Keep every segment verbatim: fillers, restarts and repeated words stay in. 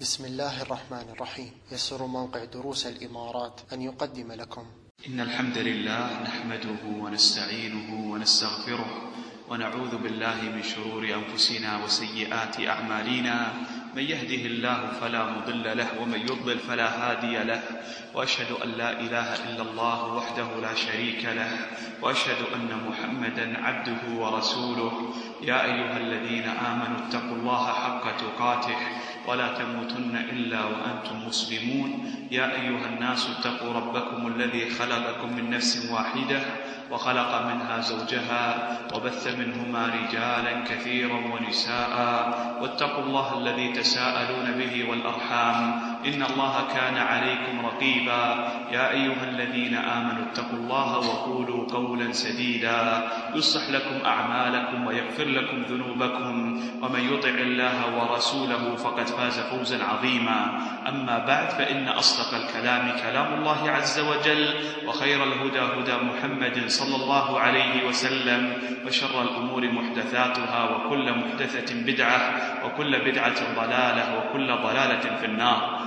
بسم الله الرحمن الرحيم. يسر موقع دروس الإمارات أن يقدم لكم إن الحمد لله نحمده ونستعينه ونستغفره ونعوذ بالله من شرور أنفسنا وسيئات أعمالنا. من يهده الله فلا مضل له ومن يضلل فلا هادي له، وأشهد أن لا إله إلا الله وحده لا شريك له، وأشهد أن محمدا عبده ورسوله. يا أيها الذين آمنوا اتقوا الله حق تقاته ولا تموتن إلا وأنتم مسلمون. يا أيها الناس اتقوا ربكم الذي خلقكم من نفس واحدة وخلق منها زوجها وبث منهما رجالا كثيرا ونساء، واتقوا الله الذي تساءلون به والأرحام إن الله كان عليكم رقيبا. يا أيها الذين آمنوا اتقوا الله وقولوا قولا سديدا يصلح لكم أعمالكم ويغفر لكم ذنوبكم، ومن يطع الله ورسوله فقد فاز فوزا عظيما. أما بعد، فإن أصدق الكلام كلام الله عز وجل، وخير الهدى هدى محمد صلى الله عليه وسلم، وشر الأمور محدثاتها، وكل محدثة بدعة، وكل بدعة ضلالة، وكل ضلالة في النار.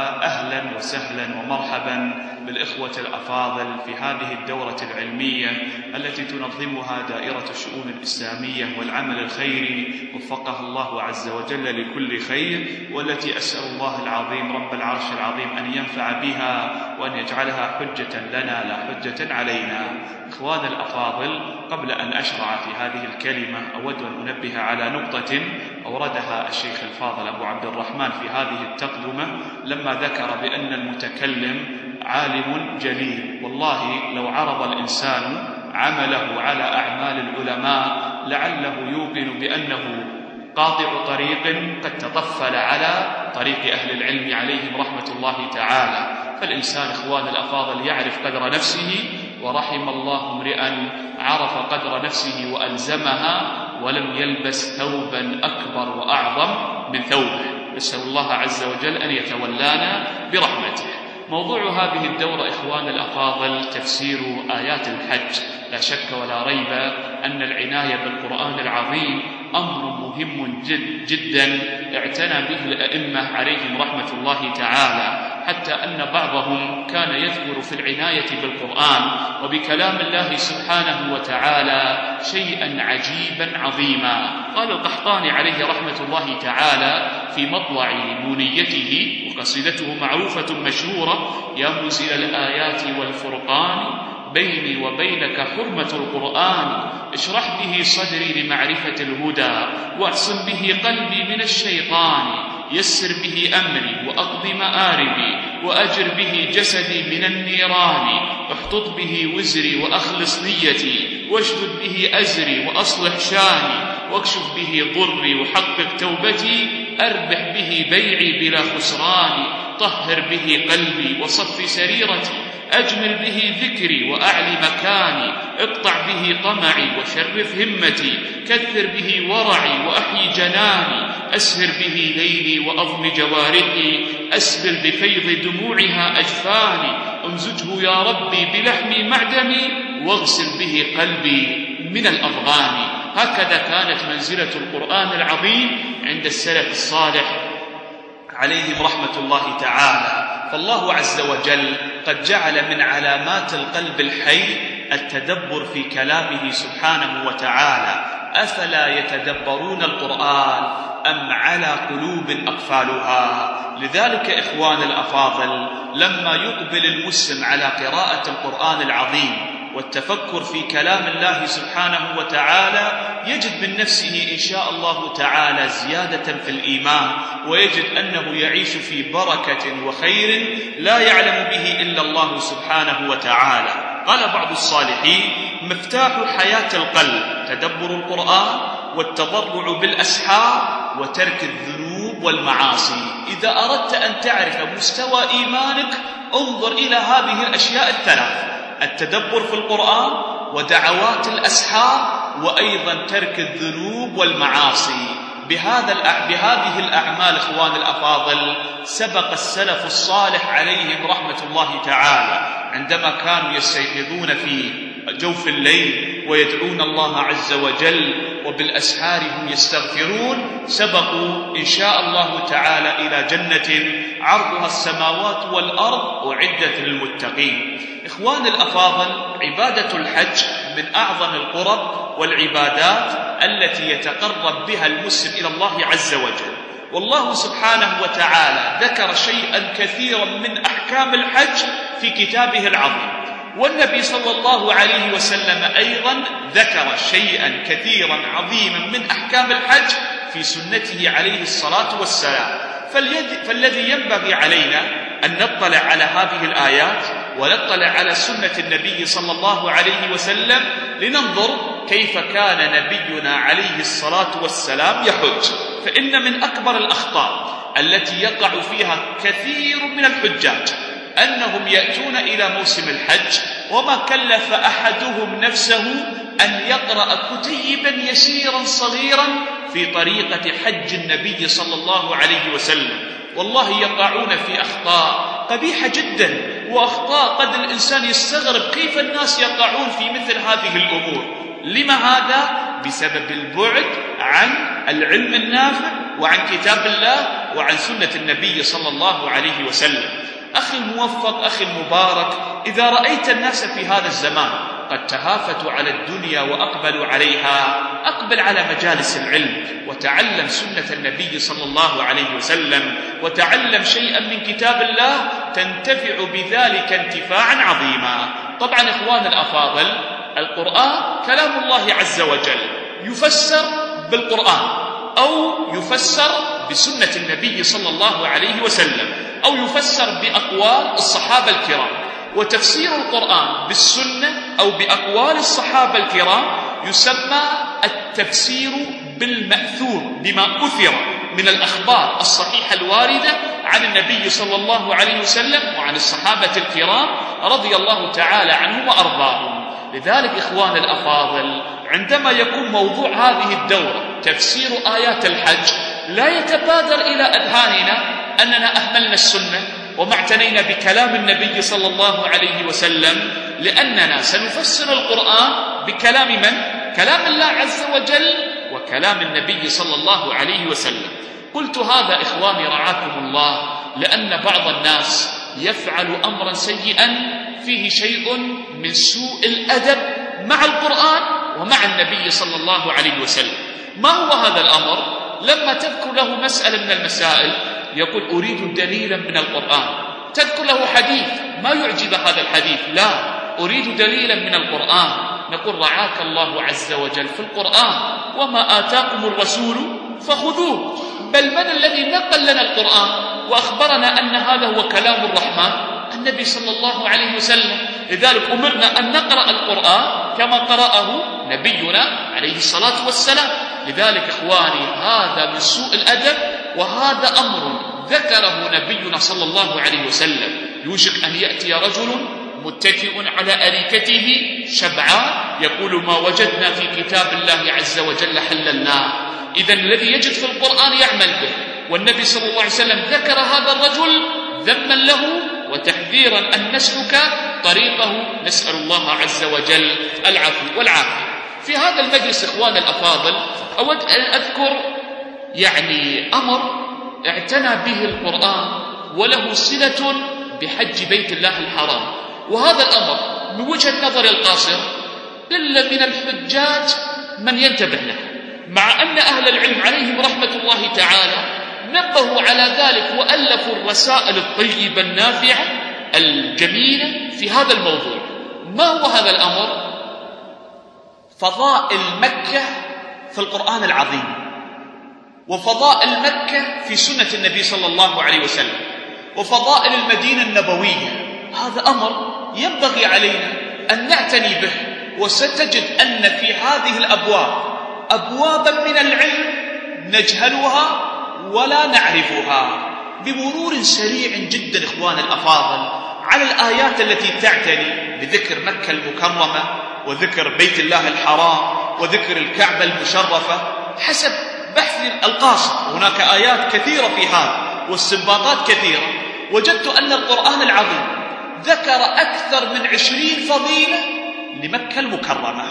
فأهلا وسهلا ومرحبا بالإخوة الأفاضل في هذه الدورة العلمية التي تنظمها دائرة الشؤون الإسلامية والعمل الخيري، وفقها الله عز وجل لكل خير، والتي أسأل الله العظيم رب العرش العظيم أن ينفع بها وأن يجعلها حجة لنا لا حجة علينا. إخوان الأفاضل، قبل أن أشرع في هذه الكلمة أود أن أنبه على نقطة أوردها الشيخ الفاضل أبو عبد الرحمن في هذه التقدمة، لما ذكر بأن المتكلم عالم جليل. والله لو عرض الإنسان عمله على أعمال العلماء لعله يوقن بأنه قاطع طريق قد تطفل على طريق أهل العلم عليهم رحمة الله تعالى. فالإنسان إخوان الأفاضل يعرف قدر نفسه، ورحم الله امرئا عرف قدر نفسه وألزمها ولم يلبس ثوبا أكبر وأعظم من ثوبه. نسأل الله عز وجل أن يتولانا برحمته. موضوع هذه الدورة إخوان الأفاضل تفسير آيات الحج. لا شك ولا ريب أن العناية بالقرآن العظيم أمر مهم جد جدا اعتنى به الأئمة عليهم رحمة الله تعالى، حتى أن بعضهم كان يذكر في العناية بالقرآن وبكلام الله سبحانه وتعالى شيئا عجيبا عظيما. قال القحطاني عليه رحمة الله تعالى في مطلع نونيته، وقصيدته معروفة مشهورة: يا منزل الآيات والفرقان بيني وبينك حرمة القرآن، اشرح به صدري لمعرفة الهدى، واعصم به قلبي من الشيطان، يسر به أمري وأقض مآربي، وأجر به جسدي من النيران، احطط به وزري وأخلص نيتي، واشدد به أزري وأصلح شاني، واكشف به ضري وحقق توبتي، أربح به بيعي بلا خسران، طهر به قلبي وصف سريرتي، أجمل به ذكري وأعلي مكاني، اقطع به طمعي وشرف همتي، كثر به ورعي وأحيي جناني، أسهر به ليلي وأضم جوارحي، أسبل بفيض دموعها أجفاني، أمزجه يا ربي بلحمي معدمي، واغسل به قلبي من الأضغان. هكذا كانت منزلة القرآن العظيم عند السلف الصالح عليهم رحمة الله تعالى. فالله عز وجل قد جعل من علامات القلب الحي التدبر في كلامه سبحانه وتعالى. أفلا يتدبرون القرآن أم على قلوب أقفالها؟ لذلك إخوان الأفاضل، لما يقبل المسلم على قراءة القرآن العظيم والتفكر في كلام الله سبحانه وتعالى يجد من نفسه إن شاء الله تعالى زيادة في الإيمان، ويجد أنه يعيش في بركة وخير لا يعلم به إلا الله سبحانه وتعالى. قال بعض الصالحين: مفتاح حياة القلب تدبر القرآن والتضرع بالأسحار وترك الذنوب والمعاصي. إذا أردت أن تعرف مستوى إيمانك انظر إلى هذه الأشياء الثلاث: التدبر في القرآن، ودعوات الأسحار، وأيضا ترك الذنوب والمعاصي. بهذا بهذه الأعمال إخوان الأفاضل سبق السلف الصالح عليهم رحمة الله تعالى، عندما كانوا يستيقظون في جوف الليل ويدعون الله عز وجل وبالأسحار هم يستغفرون سبقوا إن شاء الله تعالى إلى جنة عرضها السماوات والأرض أعدت للمتقين. إخوان الأفاضل، عبادة الحج من أعظم القرب والعبادات التي يتقرب بها المسلم إلى الله عز وجل، والله سبحانه وتعالى ذكر شيئا كثيرا من أحكام الحج في كتابه العظيم، والنبي صلى الله عليه وسلم أيضا ذكر شيئا كثيرا عظيما من أحكام الحج في سنته عليه الصلاة والسلام. فالذي ينبغي علينا أن نطلع على هذه الآيات ونطلع على سنة النبي صلى الله عليه وسلم لننظر كيف كان نبينا عليه الصلاة والسلام يحج. فإن من أكبر الأخطاء التي يقع فيها كثير من الحجاج أنهم يأتون إلى موسم الحج وما كلف أحدهم نفسه أن يقرأ كتيبا يسيرا صغيرا في طريقة حج النبي صلى الله عليه وسلم. والله يقعون في أخطاء قبيحة جدا، وأخطاء قد الإنسان يستغرب كيف الناس يقعون في مثل هذه الأمور. لما هذا؟ بسبب البعد عن العلم النافع وعن كتاب الله وعن سنة النبي صلى الله عليه وسلم. أخي الموفق، أخي المبارك، إذا رأيت الناس في هذا الزمان قد تهافتوا على الدنيا وأقبلوا عليها، أقبل على مجالس العلم وتعلم سنة النبي صلى الله عليه وسلم، وتعلم شيئا من كتاب الله تنتفع بذلك انتفاعا عظيما. طبعا إخوان الأفاضل، القرآن كلام الله عز وجل يفسر بالقرآن أو يفسر بسنة النبي صلى الله عليه وسلم أو يفسر بأقوال الصحابة الكرام. وتفسير القرآن بالسنة أو بأقوال الصحابة الكرام يسمى التفسير بالمأثور، بما أثر من الأخبار الصحيحة الواردة عن النبي صلى الله عليه وسلم وعن الصحابة الكرام رضي الله تعالى عنهم وأرضاهم. لذلك إخوان الأفاضل، عندما يكون موضوع هذه الدورة تفسير آيات الحج لا يتبادر إلى أذهاننا أننا أهملنا السنة وما اعتنينا بكلام النبي صلى الله عليه وسلم، لأننا سنفسر القرآن بكلام من؟ كلام الله عز وجل وكلام النبي صلى الله عليه وسلم. قلت هذا إخواني رعاكم الله لأن بعض الناس يفعل أمرا سيئا فيه شيء من سوء الأدب مع القرآن ومع النبي صلى الله عليه وسلم. ما هو هذا الأمر؟ لما تذكر له مسألة من المسائل يقول أريد دليلا من القرآن، تذكر له حديث ما يعجب هذا الحديث، لا أريد دليلا من القرآن. نقول رعاك الله عز وجل في القرآن وما آتاكم الرسول فخذوه، بل من الذي نقل لنا القرآن وأخبرنا أن هذا هو كلام الرحمن؟ النبي صلى الله عليه وسلم. لذلك أمرنا أن نقرأ القرآن كما قرأه نبينا عليه الصلاة والسلام. لذلك إخواني، هذا من سوء الأدب، وهذا أمر ذكره نبينا صلى الله عليه وسلم. يوشك أن يأتي رجل متكئ على أريكته شبعان يقول ما وجدنا في كتاب الله عز وجل حللناه. إذن الذي يجد في القرآن يعمل به، والنبي صلى الله عليه وسلم ذكر هذا الرجل ذما له وتحذيرا أن نسلك طريقه. نسأل الله عز وجل العفو والعافية. في هذا المجلس إخوان الأفاضل أود أن أذكر يعني أمر اعتنى به القرآن وله صلة بحج بيت الله الحرام، وهذا الأمر من وجهة نظر القاصر إلا من الحجاج من ينتبه له، مع أن أهل العلم عليهم رحمة الله تعالى نبهوا على ذلك وألفوا الرسائل الطيبة النافعة الجميلة في هذا الموضوع. ما هو هذا الأمر؟ فضائل مكة في القرآن العظيم، وفضائل مكة في سنة النبي صلى الله عليه وسلم، وفضائل المدينة النبوية. هذا أمر ينبغي علينا أن نعتني به. وستجد أن في هذه الأبواب أبوابا من العلم نجهلها ولا نعرفها. بمرور سريع جدا إخوان الأفاضل على الآيات التي تعتني بذكر مكة المكرمة وذكر بيت الله الحرام وذكر الكعبة المشرفة حسب بحث القاصر، هناك آيات كثيرة في هذا واستنباطات كثيرة. وجدت أن القرآن العظيم ذكر أكثر من عشرين فضيلة لمكة المكرمة،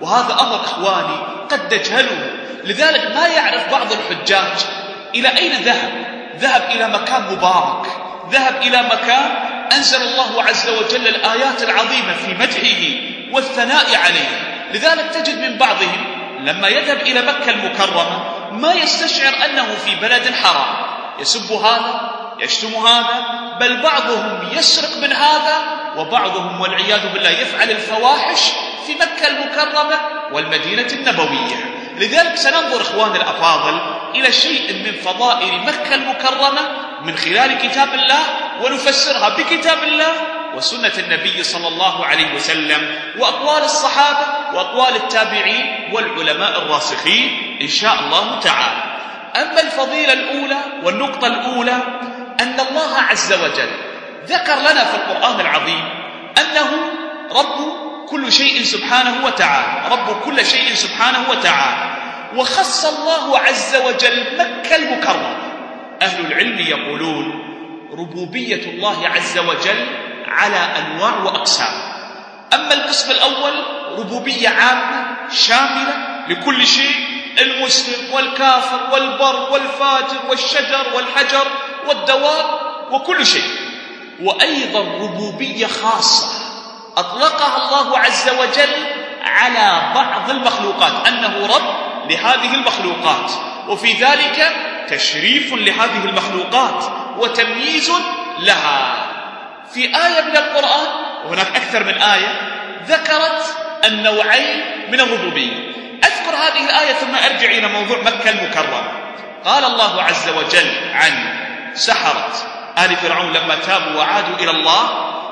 وهذا أمر إخواني قد نجهله. لذلك ما يعرف بعض الحجاج إلى أين ذهب. ذهب إلى مكان مبارك، ذهب إلى مكان أنزل الله عز وجل الآيات العظيمة في مدحه والثناء عليه. لذلك تجد من بعضهم لما يذهب إلى مكة المكرمة ما يستشعر أنه في بلد حرام، يسب هذا، يشتم هذا، بل بعضهم يسرق من هذا، وبعضهم والعياذ بالله يفعل الفواحش في مكة المكرمة والمدينة النبوية. لذلك سننظر إخواني الأفاضل إلى شيء من فضائل مكة المكرمة من خلال كتاب الله، ونفسرها بكتاب الله وسنة النبي صلى الله عليه وسلم وأقوال الصحابة وأقوال التابعين والعلماء الراسخين إن شاء الله تعالى. أما الفضيلة الأولى والنقطة الأولى أن الله عز وجل ذكر لنا في القرآن العظيم أنه رب كل شيء سبحانه وتعالى، رب كل شيء سبحانه وتعالى، وخص الله عز وجل مكة المكرمة. أهل العلم يقولون ربوبية الله عز وجل على أنواع وأقسام. أما القسم الأول ربوبية عامة شاملة لكل شيء، المسلم والكافر والبر والفاجر والشجر والحجر والدواب وكل شيء. وأيضا ربوبية خاصة أطلقها الله عز وجل على بعض المخلوقات، أنه رب لهذه المخلوقات، وفي ذلك تشريف لهذه المخلوقات وتمييز لها. في آية من القرآن وهناك أكثر من آية ذكرت النوعين من الربوبية. أذكر هذه الآية ثم أرجع إلى موضوع مكة المكرمة. قال الله عز وجل عن سحرة آل فرعون لما تابوا وعادوا إلى الله: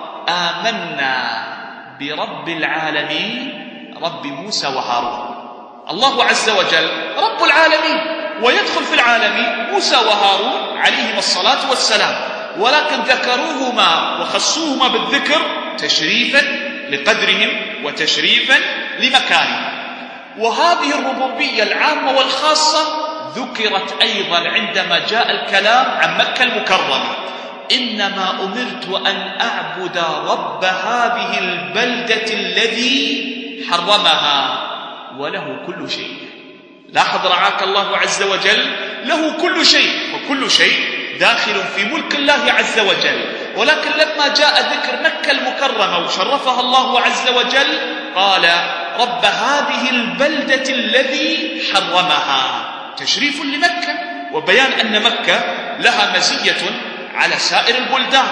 آمنا برب العالمين رب موسى وهارون. الله عز وجل رب العالمين، ويدخل في العالمين موسى وهارون عليهما الصلاة والسلام، ولكن ذكروهما وخصوهما بالذكر تشريفا لقدرهم وتشريفا لمكانهم. وهذه الربوبية العامة والخاصة ذكرت أيضا عندما جاء الكلام عن مكة المكرمة: إنما أمرت أن أعبد رب هذه البلدة الذي حرمها وله كل شيء. لاحظ رعاك الله عز وجل له كل شيء، وكل شيء داخل في ملك الله عز وجل. ولكن لما جاء ذكر مكة المكرمة وشرفها الله عز وجل قال: رب هذه البلدة الذي حرمها، تشريف لمكة وبيان أن مكة لها مزية على سائر البلدان،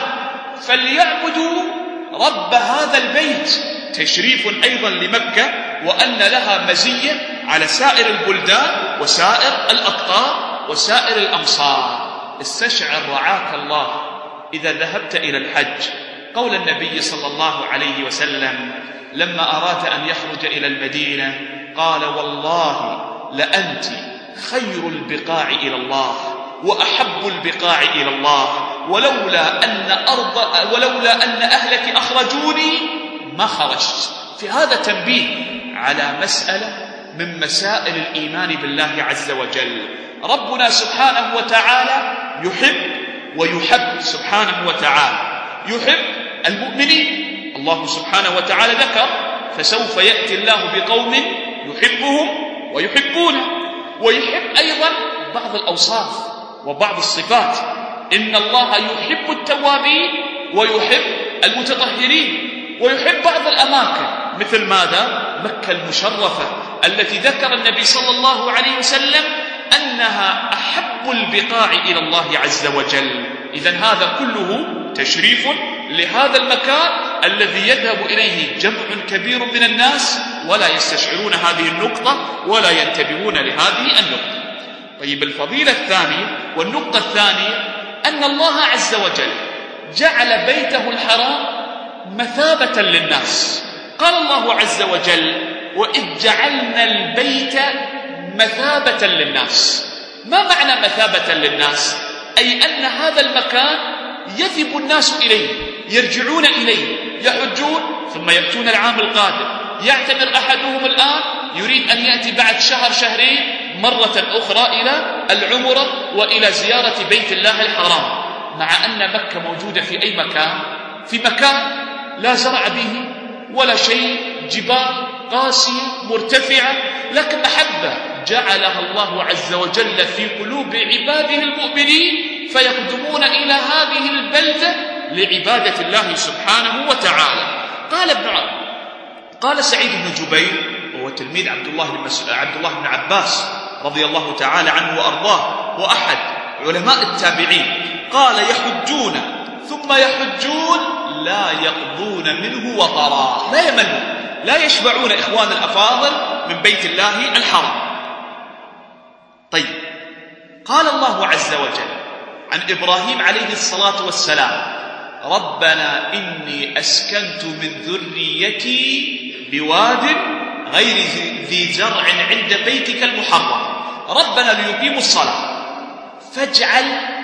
فليعبدوا رب هذا البيت، تشريف أيضا لمكة وأن لها مزية على سائر البلدان وسائر الأقطار وسائر الأمصار. استشعر رعاك الله إذا ذهبت إلى الحج قول النبي صلى الله عليه وسلم لما أراد أن يخرج إلى المدينة قال: والله لأنت خير البقاع إلى الله وأحب البقاع إلى الله، ولولا أن أرض ولولا أن أهلك أخرجوني ما خرجت. في هذا تنبيه على مسألة من مسائل الإيمان بالله عز وجل. ربنا سبحانه وتعالى يحب ويحب سبحانه وتعالى، يحب المؤمنين. الله سبحانه وتعالى ذكر: فسوف يأتي الله بقوم يحبهم ويحبونه. ويحب أيضا بعض الأوصاف وبعض الصفات. إن الله يحب التوابين ويحب المتطهرين، ويحب بعض الأماكن مثل ماذا؟ مكة المشرفة التي ذكر النبي صلى الله عليه وسلم أنها أحب البقاع إلى الله عز وجل. إذن هذا كله تشريف لهذا المكان الذي يذهب إليه جمع كبير من الناس ولا يستشعرون هذه النقطة ولا ينتبهون لهذه النقطة. طيب، الفضيلة الثانية والنقطة الثانية أن الله عز وجل جعل بيته الحرام مثابة للناس. قال الله عز وجل: وإذ جعلنا البيت مثابة للناس. ما معنى مثابة للناس؟ أي أن هذا المكان يذهب الناس إليه، يرجعون إليه، يحجون ثم يأتون العام القادم. يعتمر أحدهم الآن يريد أن يأتي بعد شهر شهرين مرة أخرى إلى العمرة وإلى زيارة بيت الله الحرام، مع أن مكة موجودة في أي مكان، في مكان لا زرع به ولا شيء، جبال قاسية مرتفعة، لكن محبة جعلها الله عز وجل في قلوب عباده المؤمنين فيقدمون إلى هذه البلدة لعبادة الله سبحانه وتعالى. قال ابن قال سعيد بن جبير وهو تلميذ عبد الله بن مس... عبد الله بن عباس رضي الله تعالى عنه وأرضاه وأحد علماء التابعين، قال يحجون ثم يحجون لا يقضون منه وطرا، لا يملون لا يشبعون إخوان الأفاضل من بيت الله الحرام. طيب، قال الله عز وجل عن إبراهيم عليه الصلاة والسلام: ربنا إني أسكنت من ذريتي بواد غير ذي زرع عند بيتك المحرم ربنا ليقيموا الصلاة فاجعل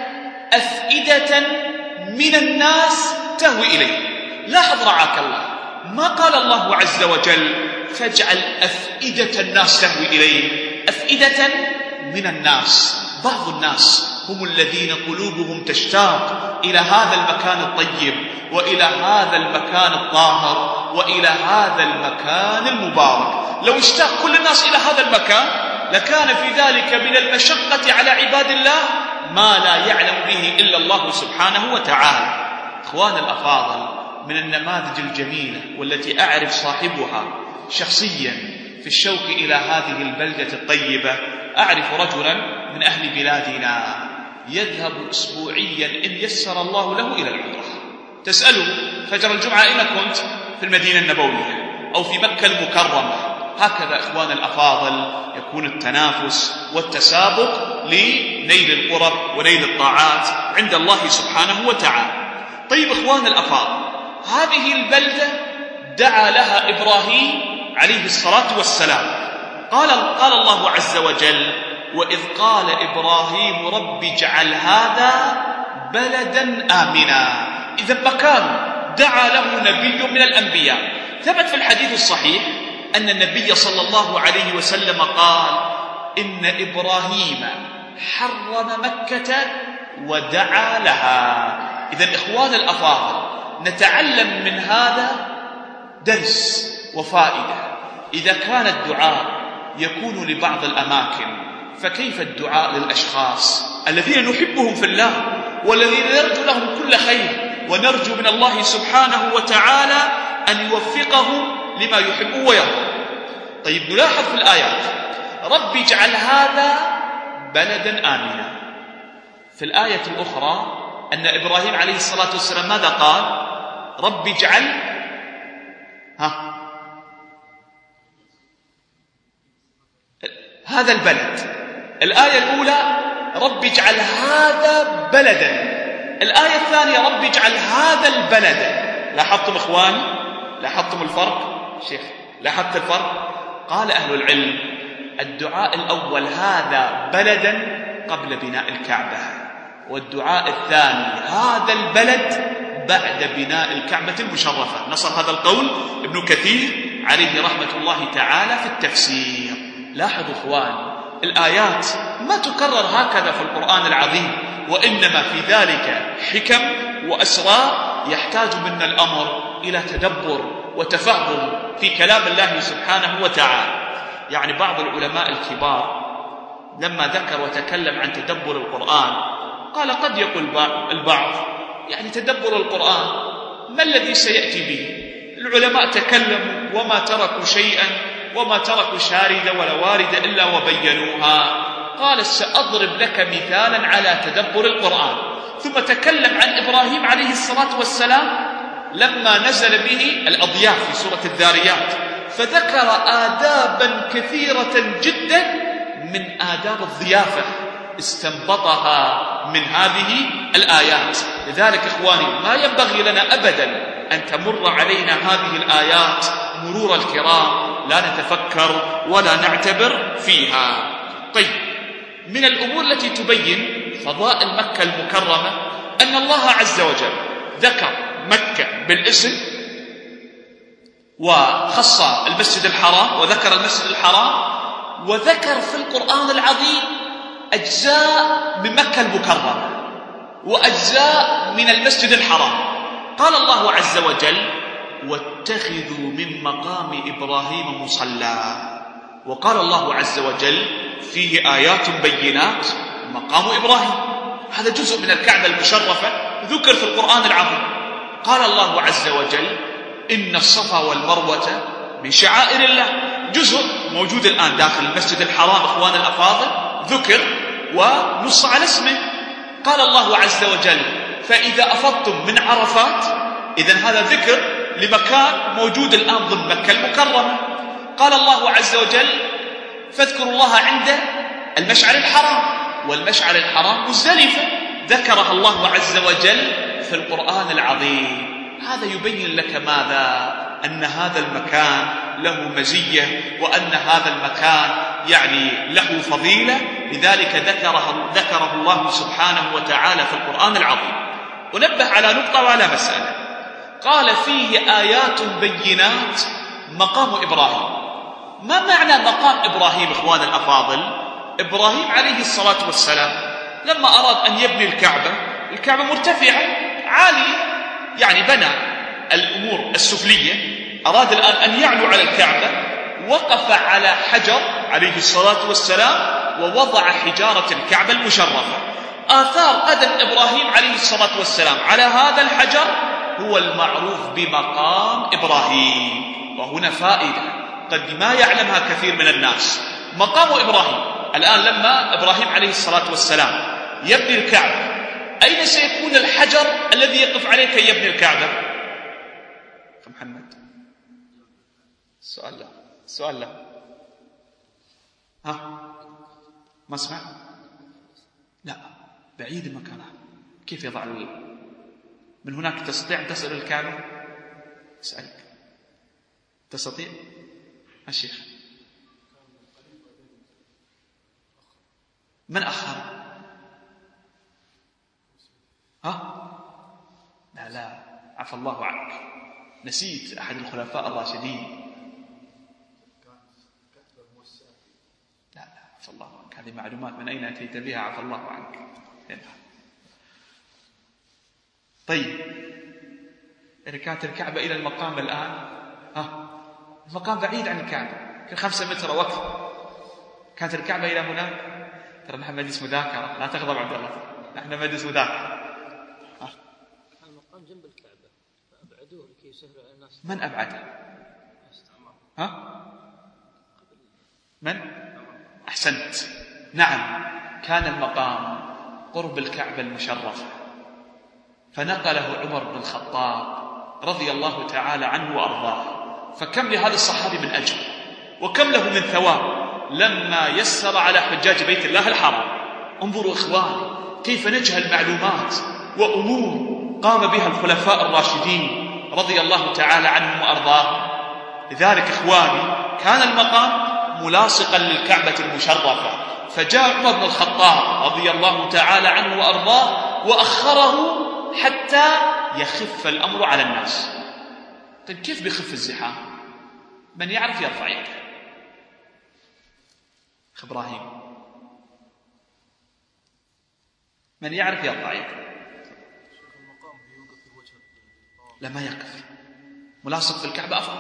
أفئدة من الناس تهوي إليه. لاحظ رعاك الله، ما قال الله عز وجل فاجعل أفئدة الناس تهوي إليه، أفئدة من الناس. بعض الناس هم الذين قلوبهم تشتاق إلى هذا المكان الطيب وإلى هذا المكان الطاهر وإلى هذا المكان المبارك. لو اشتاق كل الناس إلى هذا المكان لكان في ذلك من المشقة على عباد الله ما لا يعلم به إلا الله سبحانه وتعالى. إخوان الأفاضل، من النماذج الجميلة والتي أعرف صاحبها شخصيا في الشوق إلى هذه البلدة الطيبة، أعرف رجلا من أهل بلادنا يذهب أسبوعيا إن يسر الله له إلى العمرة. تسأله فجر الجمعة أين كنت؟ في المدينة النبوية أو في مكة المكرمة. هكذا إخوان الأفاضل يكون التنافس والتسابق لنيل القرب ونيل الطاعات عند الله سبحانه وتعالى. طيب إخوان الأفاضل، هذه البلدة دعا لها إبراهيم عليه الصلاة والسلام. قال, قال الله عز وجل: وإذ قال إبراهيم رب اجعل هذا بلدا آمنا. إذا مكان دعا له نبي من الأنبياء. ثبت في الحديث الصحيح أن النبي صلى الله عليه وسلم قال: إن إبراهيم حرم مكة ودعا لها. إذا إخوان الأفاضل، نتعلم من هذا درس وفائدة. إذا كان الدعاء يكون لبعض الأماكن، فكيف الدعاء للأشخاص الذين نحبهم في الله والذين نرجو لهم كل خير ونرجو من الله سبحانه وتعالى أن يوفقهم لما يحب ويرضى. طيب، نلاحظ في الآيات: رب اجعل هذا بلدا آمنا. في الآية الأخرى أن إبراهيم عليه الصلاة والسلام ماذا قال؟ رب اجعل ها هذا البلد. الآية الأولى رب اجعل هذا بلدا، الآية الثانية رب اجعل هذا البلد. لاحظتم إخواني؟ لاحظتم الفرق؟ شيخ لاحظت الفرق؟ قال أهل العلم: الدعاء الأول هذا بلدا قبل بناء الكعبة، والدعاء الثاني هذا البلد بعد بناء الكعبة المشرفة. نصر هذا القول ابن كثير عليه رحمة الله تعالى في التفسير. لاحظوا إخواني، الآيات ما تكرر هكذا في القرآن العظيم، وإنما في ذلك حكم وأسرار يحتاج منا الأمر إلى تدبر وتفهم في كلام الله سبحانه وتعالى. يعني بعض العلماء الكبار لما ذكر وتكلم عن تدبر القرآن قال: قد يقول البعض يعني تدبر القرآن ما الذي سيأتي به؟ العلماء تكلموا وما تركوا شيئا وما تركوا شاردة ولا واردة إلا وبينوها. قال: سأضرب لك مثالا على تدبر القرآن. ثم تكلم عن إبراهيم عليه الصلاة والسلام لما نزل به الأضياف في سورة الذاريات، فذكر آدابا كثيرة جدا من آداب الضيافة استنبطها من هذه الآيات. لذلك إخواني، ما ينبغي لنا أبدا أن تمر علينا هذه الآيات مرور الكرام لا نتفكر ولا نعتبر فيها. طيب، من الأمور التي تبين فضائل مكة المكرمة أن الله عز وجل ذكر مكة بالاسم وخص المسجد الحرام وذكر المسجد الحرام، وذكر في القرآن العظيم أجزاء من مكة المكرمة وأجزاء من المسجد الحرام. قال الله عز وجل: واتخذوا من مقام إبراهيم مصلى. وقال الله عز وجل فيه آيات بينات مقام إبراهيم، هذا جزء من الكعبة المشرفة ذكر في القرآن العظيم. قال الله عز وجل إن الصفا والمروة من شعائر الله، جزء موجود الآن داخل المسجد الحرام إخوان الأفاضل ذكر ونص على اسمه. قال الله عز وجل فإذا أفضتم من عرفات، إذن هذا ذكر لمكان موجود الآن ضمن مكة المكرمة. قال الله عز وجل فاذكروا الله عند المشعر الحرام، والمشعر الحرام مزدلفة ذكرها الله عز وجل في القرآن العظيم. هذا يبين لك ماذا؟ أن هذا المكان له مزية، وأن هذا المكان يعني له فضيلة، لذلك ذكره, ذكره الله سبحانه وتعالى في القرآن العظيم. ونبه على نقطة وعلى مسألة، قال فيه آيات بينات مقام إبراهيم. ما معنى مقام إبراهيم إخوان الأفاضل؟ إبراهيم عليه الصلاة والسلام لما أراد أن يبني الكعبة، الكعبة مرتفعة عالية، يعني بنى الأمور السفلية، أراد الآن أن يعلو على الكعبة، وقف على حجر عليه الصلاة والسلام ووضع حجارة الكعبة المشرفة. آثار قدم إبراهيم عليه الصلاة والسلام على هذا الحجر هو المعروف بمقام إبراهيم. وهنا فائدة قد ما يعلمها كثير من الناس. مقام إبراهيم الآن لما إبراهيم عليه الصلاة والسلام يبني الكعبة، أين سيكون الحجر الذي يقف عليه كي يبني الكعبة؟ محمد السؤال لا السؤال لا ها ما اسمع لا بعيد المكان. كيف يضع من هناك؟ تستطيع أن تسأل الكعبة؟ أسألك تستطيع الشيخ؟ من أخر؟ ها؟ لا لا عفى الله عنك، نسيت أحد الخلفاء الراشدين. لا لا عفى الله عنك، هذه معلومات من أين أتيت بها؟ عفى الله عنك. طيب إذا كانت الكعبة إلى المقام الآن، ها المقام بعيد عن الكعبة كل خمسة متر وأكثر، كانت الكعبة إلى هناك. ترى نحن مجلس مذاكرة، لا تغضب عبد الله، نحن مجلس مذاكرة. المقام جنب الكعبة فأبعدوه لكي يسهل على الناس. من أبعده؟ ها؟ من؟ أحسنت، نعم، كان المقام قرب الكعبة المشرفة، فنقله عمر بن الخطاب رضي الله تعالى عنه وأرضاه. فكم لهذا الصحابي من أجر، وكم له من ثواب لما يسر على حجاج بيت الله الحرام. انظروا إخواني كيف نجهل معلومات وأمور قام بها الخلفاء الراشدين رضي الله تعالى عنهم وأرضاهم. لذلك إخواني كان المقام ملاصقا للكعبة المشرفة، فجاء عمر بن الخطاب رضي الله تعالى عنه وأرضاه وأخره حتى يخف الأمر على الناس. طيب كيف بيخف الزحام؟ من يعرف يرفع يده؟ أخ إبراهيم، من يعرف يرفع يده؟ لا ما يقف، ملاصق في الكعبة أفضل.